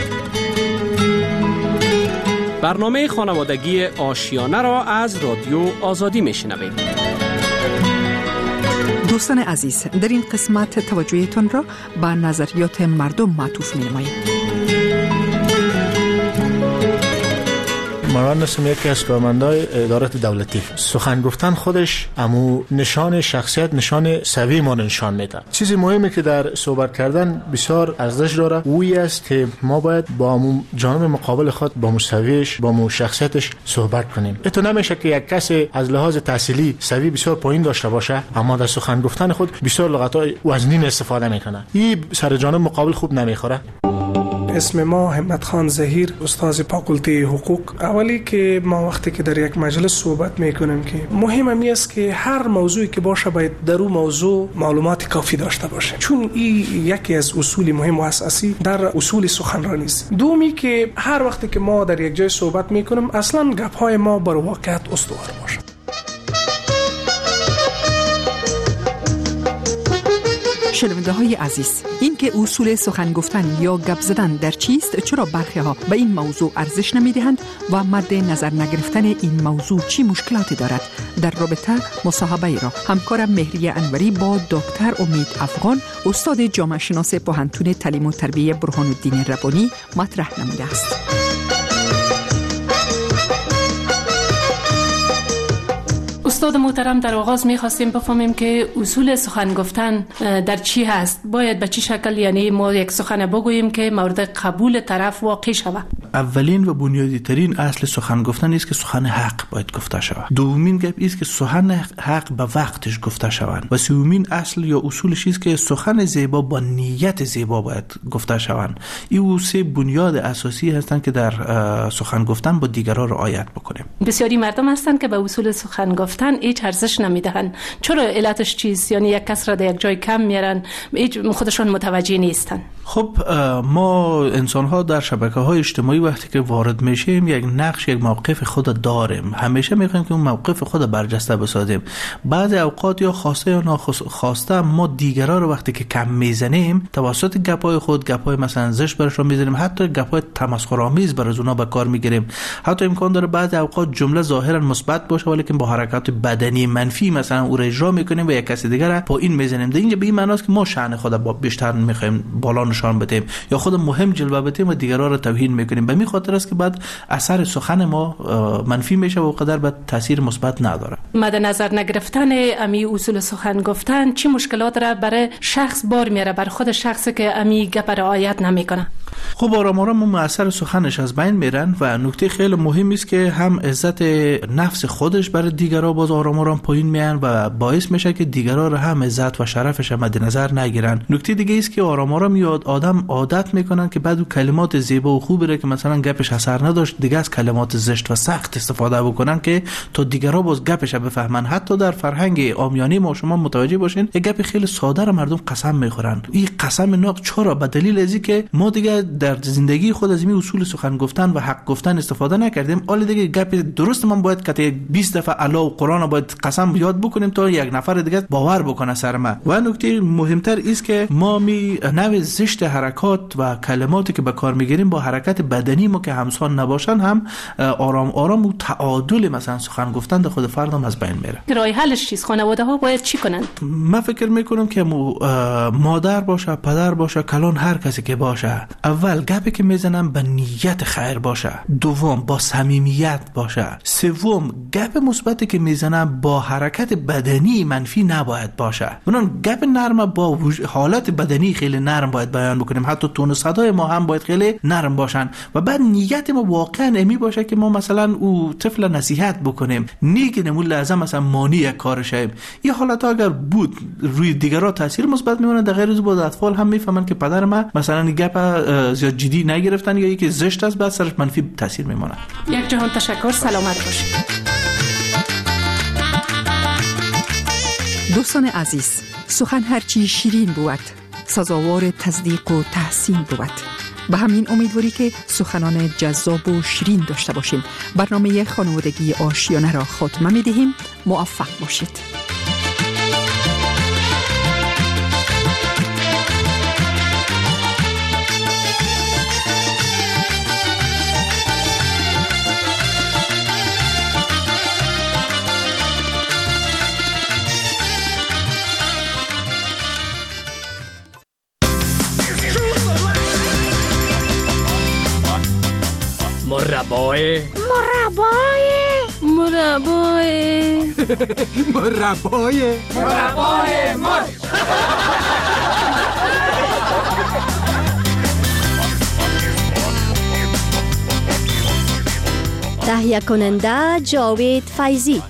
برنامه خانوادگی آشیانه را از رادیو آزادی میشنوید. دوستان عزیز، در این قسمت توجهتان را به نظریات مردم معطوف می‌نماییم. مولانا نسیم یکی از کارمندای ادارات دولتی، سخن گفتن خودش امو نشان شخصیت، نشان سوی ما نشان میده. چیزی مهمی که در صحبت کردن بسیار ارزش داره اویی است که ما باید با امو جانب مقابل خود، با مساویش، با امو شخصیتش صحبت کنیم. تو نمیشه که یک کسی از لحاظ تحصیلی سوی بسیار پایین داشته باشه اما در سخن گفتن خود بسیار لغت‌های وزنین استفاده میکنه. این سر جانب مقابل خوب نمیخوره. اسم ما همت خان زهیر، استاد فاکولته حقوق. اولی که ما وقتی که در یک مجلس صحبت میکنیم که مهم است که هر موضوعی که باشه باید در اون موضوع معلومات کافی داشته باشه، چون این یکی از اصول مهم و اساسی در اصول سخنرانی است. دومی که هر وقتی که ما در یک جای صحبت میکنیم اصلا گپ‌های ما بر واقعیت استوار باشه. شنونده های عزیز، این که اصول سخن گفتن یا گپ زدن در چیست، چرا برخی ها به این موضوع ارزش نمیدهند و مد نظر نگرفتن این موضوع چی مشکلاتی دارد؟ در رابطه مصاحبه را همکارم مهریه انوری با دکتر امید افغان، استاد جامعه شناس پوهنتون تعلیم و تربیت برهان الدین ربانی مطرح نموده است. استاد محترم، در آغاز می‌خواستیم بفهمیم که اصول سخن گفتن در چی هست؟ باید به چه شکل، یعنی ما یک سخن بگوییم که مورد قبول طرف واقع شود؟ اولین و بنیادی ترین اصل سخن گفتن است که سخن حق باید گفته شود. دومین گپ است که سخن حق به وقتش گفته شود. و سومین اصل یا اصولش است که سخن زیبا با نیت زیبا باید گفته شود. این سه بنیاد اساسی هستند که در سخن گفتن با دیگران رعایت بکنیم. بسیاری مردم هستند که به اصول سخن گفتن هیچ ارزش نمیدهند. چرا؟ علتش چیست؟ یعنی یک کس را در یک جای کم میارن، هیچ خودشون متوجه نیستن. خب ما انسان ها در شبکه‌های اجتماعی وقتی که وارد میشیم یک نقش، یک موقف خود داریم. همیشه میخوایم که اون موقف خود برجسته بسازیم. بعضی اوقات یا خواسته یا ناخواسته ما دیگران رو وقتی که کم میزنیم توسط گپای خود، گپای مثلا زشت برشون میزنیم، حتی گپای تمسخرآمیز برای اونا به کار میگیریم. حتی امکان داره بعضی اوقات جمله ظاهرا مثبت باشه ولی که با حرکات بدنی منفی مثلا او را اجرا میکنیم و یک کسی دیگر رو پایین میزنیم. در اینجا به این معنی است که ما شأن خود بیشتر میخوایم بالا نشان بدیم یا خود مهم جلوه بدیم و دیگران را توهین میکنیم. به این خاطر است که بعد اثر سخن ما منفی میشه و قدر به تاثیر مثبت نداره. مد نظر نگرفتن امی اصول سخن گفتن چه مشکلات را برای شخص بار میاره، بر خود شخصی که امی گپ رعایت نمیکنه؟ خب آرام آرام اثر سخنش از بین میرن و نکته خیلی مهمی است که هم عزت نفس خودش برای دیگران باز آرام آرام پایین میان و باعث میشه که دیگران را هم عزت و شرفش مد نظر نگیرن. نکته دیگه است که آرام آرام یاد آدم عادت میکنن که بعد کلمات زیبا و خوبی را که مثلا گپش اثر نداشت دیگه از کلمات زشت و سخت استفاده بکنن که تا دیگران باز گپش بفهمن. حتی در فرهنگ عامیانه ما شما متوجه باشین یک گپ خیلی ساده را مردم قسم میخورن. این قسم ناق چرا؟ به دلیل ازی که ما دیگه در در زندگی خود از این اصول سخن گفتن و حق گفتن استفاده نکردیم، حالا دیگه گپ درست من باید که 20 دفعه الله و قرآن باید قسم یاد بکنیم تا یک نفر دیگه باور بکنه سر ما. و نکته مهمتر است که ما نوع زشت حرکات و کلماتی که به کار میگیریم با حرکت بدنی ما که همسان نباشن هم آرام آرام و تعادل مثلا سخن گفتن در خود فردم از بین میره. راه حلش چیست؟ خانواده ها باید چی کنند؟ من فکر میکنم که مادر باشه، پدر باشه، کلان هر کسی که باشه، اول گپی که میزنم به نیت خیر باشه، دوم با صمیمیت باشه، سوم گپ مثبتی که میزنم با حرکت بدنی منفی نباید باشه. اون گپ نرم با حالت بدنی خیلی نرم باید بیان بکنیم، حتی تون صدای ما هم باید خیلی نرم باشن و بعد نیت ما واقعا امی باشه که ما مثلا او طفل نصیحت بکنیم، نیگیم اون لازم مثلا مانع کارش ایم. این حالت اگر بود روی دیگران تاثیر مثبت میمونه، در غیر از بود اطفال هم میفهمن که پدر ما مثلا گپ زیاد جدی نگرفتن یا یکی زشت است، بعد سرش منفی تاثیر میمونه. یک جهان تشکر، سلامت باشید. دوستان عزیز، سخن هرچی شیرین بود سزاوار تصدیق و تحسین بود. به همین امیدواری که سخنان جذاب و شیرین داشته باشیم. برنامه خانوادگی آشیانه را خاتمه می دهیم. موفق باشید. مربای مرچ. تهیه کننده جاوید فیضی.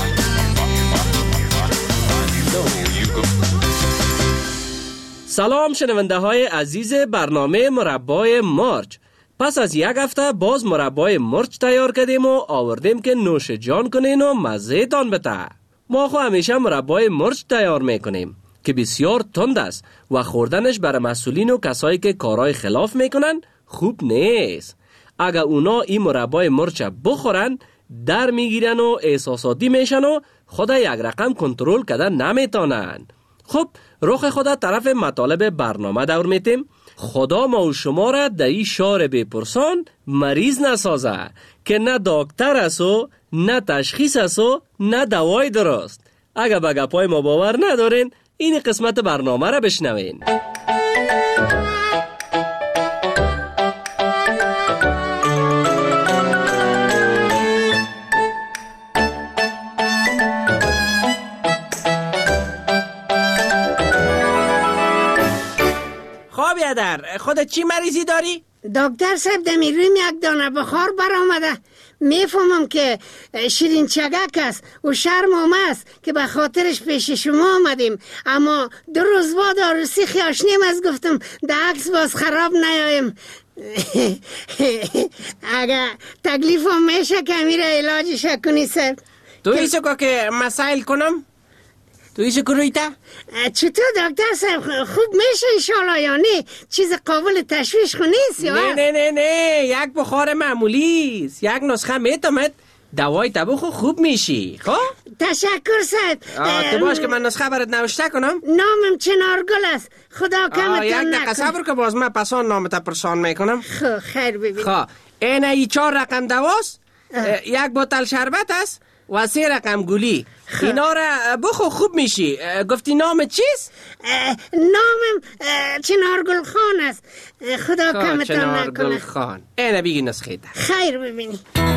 سلام شنونده های عزیز برنامه مربای مرچ. پس از یک هفته باز مربای مرچ تیار کردیم و آوردیم که نوش جان کنین و مزه تان بده. ما خو همیشه مربای مرچ تیار میکنیم که بسیار تند است و خوردنش برای مسئولین و کسایی که کارهای خلاف میکنن خوب نیست. اگر اونا این مربای مرچ بخورن در میگیرن و احساساتی میشن و خود یک رقم کنترل کردن نمیتونن. خب رخ خدا طرف مطالب برنامه دور میتیم. خدا ما و شما را در این شهر بپرسان مریض نسازه که نه دکتر است و نه تشخیص است و نه دوای درست. اگر به گپای ما باور ندارین این قسمت برنامه را بشنوین. بیادر خودت چی مریضی داری؟ دکتر صاحب دمیرویم یک دانه بخار برآمده. میفهمم که شیرین چگک است و شرم است که به خاطرش پیش شما آمدیم، اما 2 روز بعد عروسی خیاشنیم از گفتم ده عکس باز خراب نیایم. اگه تکلیفم میشه که میره علاجش کنی صاحب. تو ایسو که مسائل کنم؟ تو ایسو که رویتا؟ چطور دکتر صاحب خوب میشه انشالله یا نه؟ چیز قابل تشویش نیست یا؟ نه یک بخار معمولی است. یک نسخه میتمد دوای تبخ خوب میشی. خب؟ تشکر صاحب. تو باش که من نسخه برات نوشته کنم. نامم چنارگل است. خدا کمتون نکن. یک دقیقه صبر که باز من پسان نامت پرسان میکنم. خیر ببین. خب این 4 رقم دواست، 1 بوتل شربت است و 3 رقم گولی. اینا را بخو خوب میشی. گفتی نام چیست؟ نامم چنارگل خان است. خدا کمتون نکنه. چنارگل خان. اینه بیگی نسخه ده. خیر ببینی.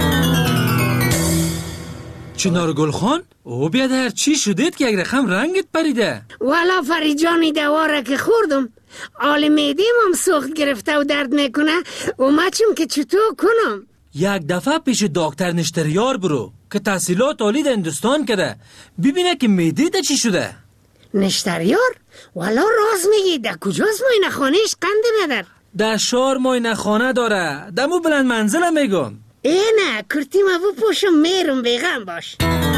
چنارگل خان؟ او بیادر چی شدید که یک رقم رنگت پریده؟ والا فریجانی دواره که خوردم آل میدیم هم سخت گرفته و درد میکنه و مچم که چطور کنم. یک دفعه پیش دکتر نشتریار برو که تحصیلات عالی در هندوستان کرده، ببینه که معده ده چی شده. نشتریار؟ والا راز میگی. در کجاست ماینه خانهش قند ندار؟ در شهر ماینه خانه داره، دمو بلند منزله میگم. نه کرتی ما بپوشم میرم بیغم باش.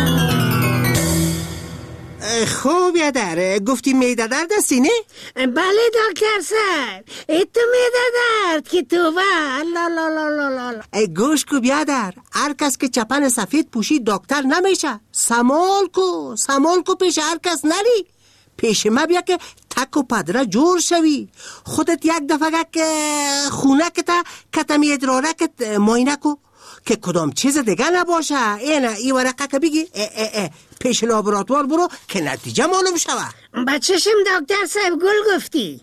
خوب یادر گفتی میده درد است نه؟ بله دکتر صاحب، ایتو میده کرد که توبه. لا لا لا لا لا. ای گوش کو بیادر، هر کس که چپن سفید پوشید دکتر نمیشه. سمال کو پیش هر کس نری. پیش ما بیا که تک و پدره جور شوی. خودت یک دفعه که خونه که تا کتمی ادراره که ماینه کو که کدام چیز دیگه نباشه. ای ورقه که بگی پیش لابراتوار برو که نتیجه معلوم شوه. بچه‌شم دکتر صاحب گل گفتی.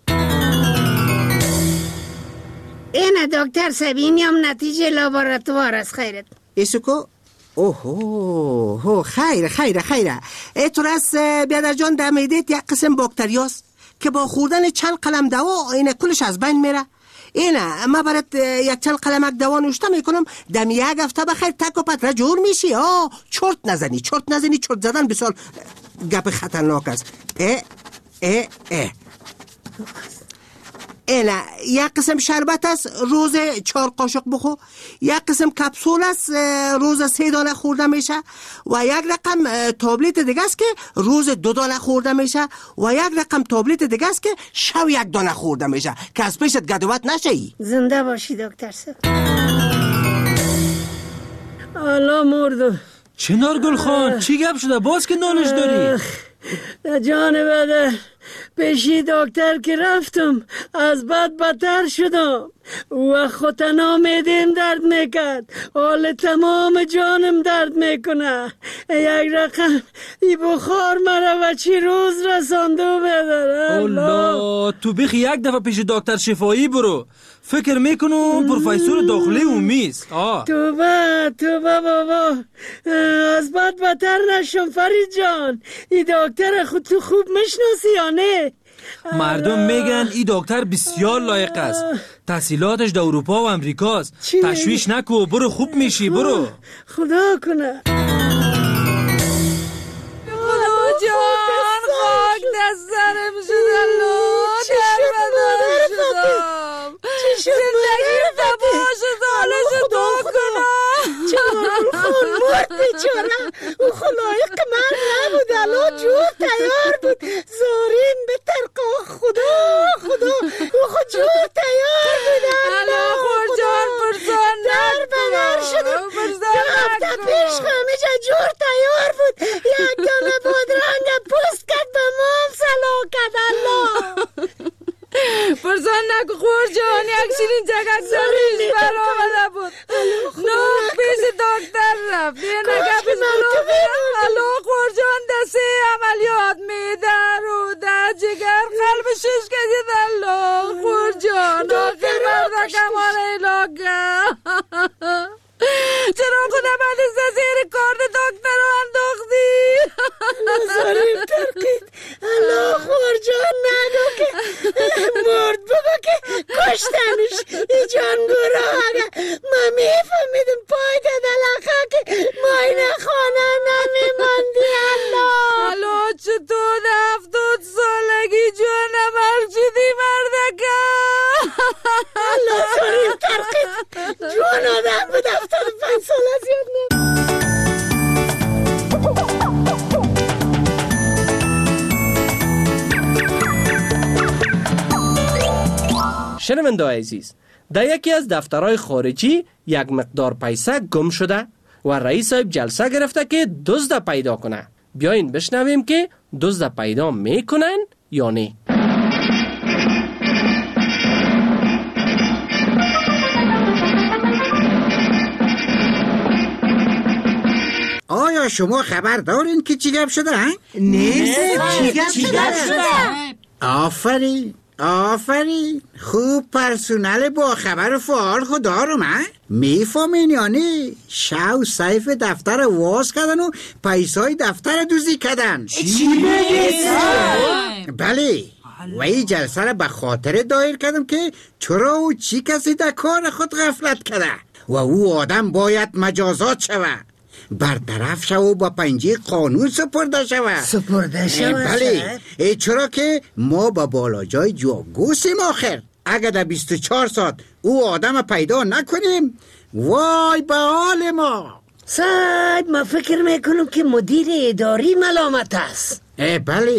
اینه دکتر صاحب، این هم نتیجه لابراتوار است. خیرت ایسو کو؟ اوه خیره اترس بیادر جان در معده‌ت یک قسم باکتریاست که با خوردن چند قلم دوا اینه کلش از بین میره. اینه ما برات یک چند قلمک دوا نوشته میکنم، دم یک هفته بخیر تک و پتره جور میشی. چرت نزنی. چرت زدن بسیار گپ خطرناک است. اینه یک قسم شربت است روز 4 قاشق بخور. یک قسم کپسول است روز 3 دانه خورده میشه و یک رقم تابلت دیگه است که روز 2 دانه خورده میشه و یک رقم تابلت دیگه است که شب 1 دانه خورده میشه که از پیشت گدوت نشی. زنده باشی دکتر صاحب. الله مردو. چنار گل خان چی گپ شده؟ باز که نالش داری؟ جان بدر، پیشی دکتر که رفتم از بد بدتر شدم و خودنا میدیم درد میکرد. حال تمام جانم درد میکنه. یک رقم ای بخار مرا و چی روز رسانده بدر. الله، تو بخی یک دفعه پیش دکتر شفایی برو. فکر میکنم پروفیسور داخلی اومیست. توبه بابا، از بد بدتر نشم فرید جان. ای دکتر خود تو خوب میشناسی یا نه؟ مردم میگن ای دکتر بسیار لایق است، تحصیلاتش در اروپا و امریکاست. تشویش نکو، برو خوب میشی. برو. خدا کنه. خدا جان خاک دسترم شد. الله در بدر شدم. زندگی تباه شد. حالش دو کنم. چرا خون مرد بیچاره؟ او خلایق من نبود. الان جور تیار بود. زارین به ترقا. خدا او خود جور تیار بود. الله خورجان پرسان در بدر شدم. 2 هفته پیش همه جا جور تیار بود. یک دانه بادرنگ پوست کرد به مام سلا کرد. الله پرسان نکو خورجان، یک شیرین چکک سریش برآمده بود. نوک پیش دکتر رفت. یه نگه پیش الو خورجان دسته عملیات میده روده جگر قلب 6 کشید. الله خورجان آخر مرد کمان ایلاگه. چرا خدا بعد از زیر کارد دکتر رو انداختی؟ نظریم ترکید. الله خورجان نگو که مرد، بگو که کشتنش. ای جانگورا اگه ما میفهمیدم پای دلخه که ما این خانه نمیماندی. الله چطور 70 سالگی جان مرگ شدی مردکه؟ الله سریم ترکید. جوان آدم بود 75 ساله زیاد نمید. شنونده عزیز، در یکی از دفترهای خارجی یک مقدار پیسه گم شده و رئیس صاحب جلسه گرفته که دزد پیدا کنه. بیاین بشنویم که دزد پیدا میکنن یا نه. آیا شما خبر دارین که چی گپ شده؟ نه چی گپ شده؟ آفرین خوب پرسونل با خبر و فعال خود دارم. میفهمین یا نه؟ شو سیف دفتر واز کردن و پیسای دفتر دوزی کردن. چی میگی؟ بله، و این جلسه را به خاطر دایر کردم که چرا و چی کسی در کار خود غفلت کرده و او آدم باید مجازات شود، برطرف شو و با پنجه قانون سپرده شود. بله، چرا که ما با بالاجای جاگوسیم. آخر اگر در 24 ساعت او آدم پیدا نکنیم وای به حال ما. صاحب ما فکر میکنم که مدیر اداری ملامت است. بله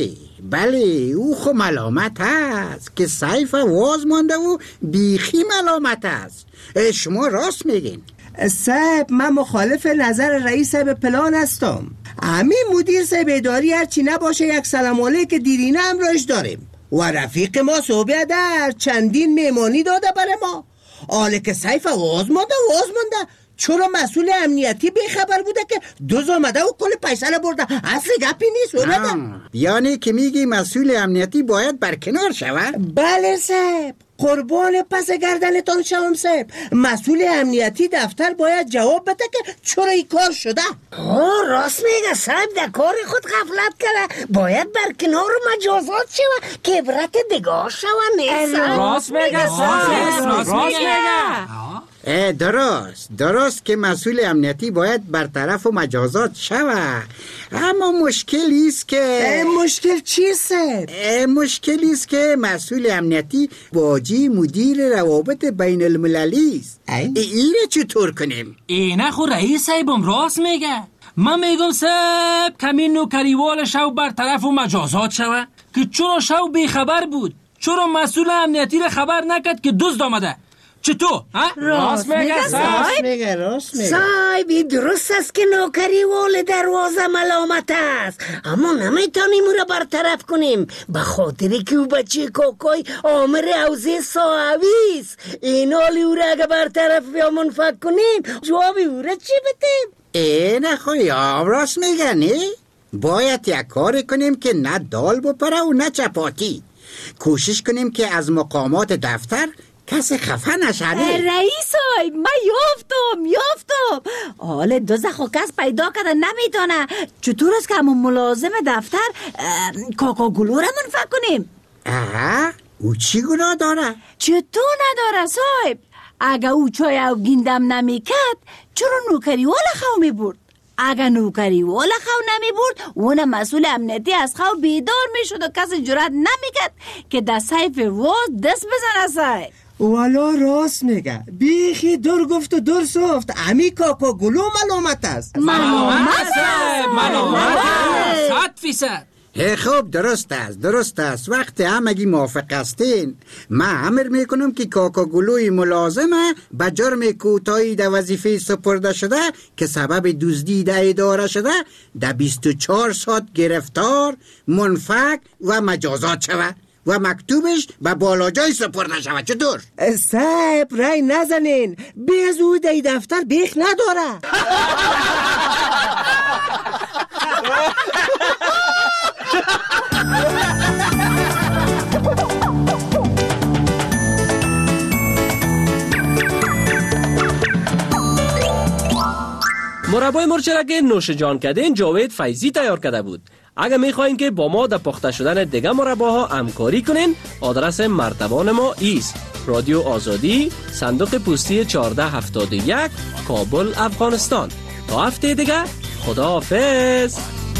بله او خو ملامت هست که سیف واز مانده و بیخی ملامت هست. شما راست میگین. صاحب من مخالف نظر رئیس صاحب پلان هستم. همین مدیر صاحب اداری هرچی نباشه یک سلام علیک دیرینه همراهش داریم و رفیق ما صحبه در چندین میمانی داده برای ما. حالا که سیف واز مانده چرا مسئول امنیتی بیخبر بوده که دوز آمده و کل پیسه رو برده؟ اصل گپی نیست. یعنی که میگی مسئول امنیتی باید برکنار شود؟ بله صاحب، قربان پس گردنتان شوم صاحب. مسئول امنیتی دفتر باید جواب بده که چرا این کار شده. راست میگه صاحب، در کار خود غفلت کرده. باید برکنار و مجازات شود که عبرت دیگاه شود. راست میگه صاحب، راست میگه. درست که مسئول امنیتی باید برطرف و مجازات شود. اما مشکلی است که مشکل چیست؟ مشکلی است که مسئول امنیتی باجی مدیر روابط بین المللی است. اینه چطور کنیم؟ اینه خو رئیس صاحبم راست میگه. من میگم صاحب کمی نوکریوال شو برطرف و مجازات شود که چرا شو بیخبر بود، چرا مسئول امنیتی را خبر نکرد که دزد آمده. چطور؟ راست میگه صاحب. درست است که نوکری وال دروازه ملامت است، اما نمیتونیم او را برطرف کنیم به خاطری که او بچه کوکوی آمر حوزه صاحبی است. این حالی او را اگه برطرف یا منفک کنیم جواب او را چی بدیم؟ نه خویام راست میگه نه. باید یک کار کنیم که نه دال بپره و نه چپاتی. کوشش کنیم که از مقامات دفتر کسی خفه نشده. رئیس های من یافتم. حالا دوزخو کس پیدا کرده نمیتونه. چطور است که همون ملازم دفتر کاکا گلو را منفک کنیم؟ او چی گناه داره؟ چطور نداره صاحب؟ اگه او چای او گیندم نمیکد چرا نوکری والا خو میبرد؟ اگه نوکری والا خو نمیبرد اون مسئول امنیتی از خو بیدار میشد و کسی جرات نمیکد که در سیف واز دست بزنه. صاحب والا راست میگه. بیخی دور گفت و دور سفت. امی کاکا گلو ملامت است. ملامت 100%. خوب درست است. وقت همگی موافق هستین من امر میکنم که کاکا گلوی ملازمه به جرم کوتاهی در وظیفه سپرده شده که سبب دزدی در اداره شده در 24 ساعت گرفتار، منفک و مجازات شود و مکتوبش به بالاجای سپرده شود. چطور؟ صاحب رای نزنین. بیز او در دفتر بیخ نداره. مربای مرچ را که نوش جان کردین جاوید فیضی تیار کرده بود. اگر میخواین که با ما در پخته شدن دیگه مرباها همکاری کنین، آدرس مرتبان ما ایست: رادیو آزادی، صندوق پستی 1471، کابل، افغانستان. تا هفته دیگه خدا حافظ.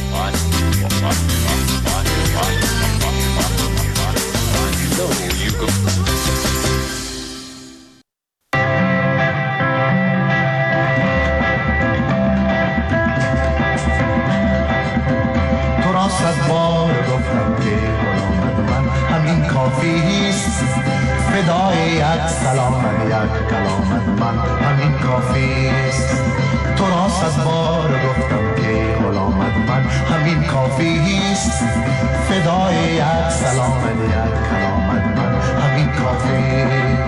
صد بار گفتم که غلامت من همین کافیست، فدای یک سلام یک کلامت من همین کافیست. تو را صد بار گفتم که غلامت من همین کافیست، فدای یک سلام یک کلامت من همین کافیست.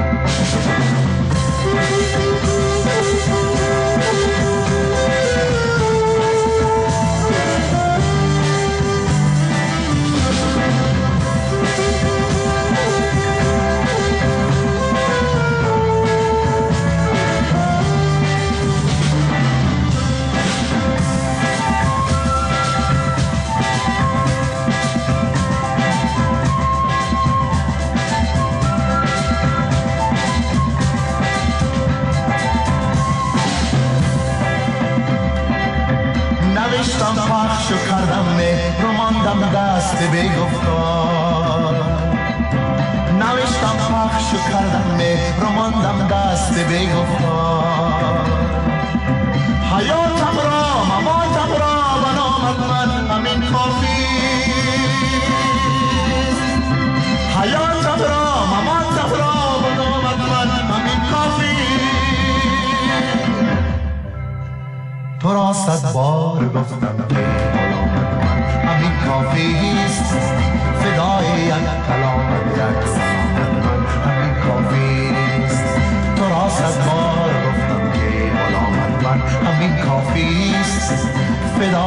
پخش کردم مهر رو ماندم دست بی‌گفتار، نوشتم پخش کردم مهر رو ماندم دست بی‌گفتار. حیاتم را مماتم را بنامت من همین کافی بار گفتم که غلامت من همین کافیست فدای یک کلامت یک سلامت من همین کافیست تو را صد بار گفتم که غلامت من همین کافیست فدای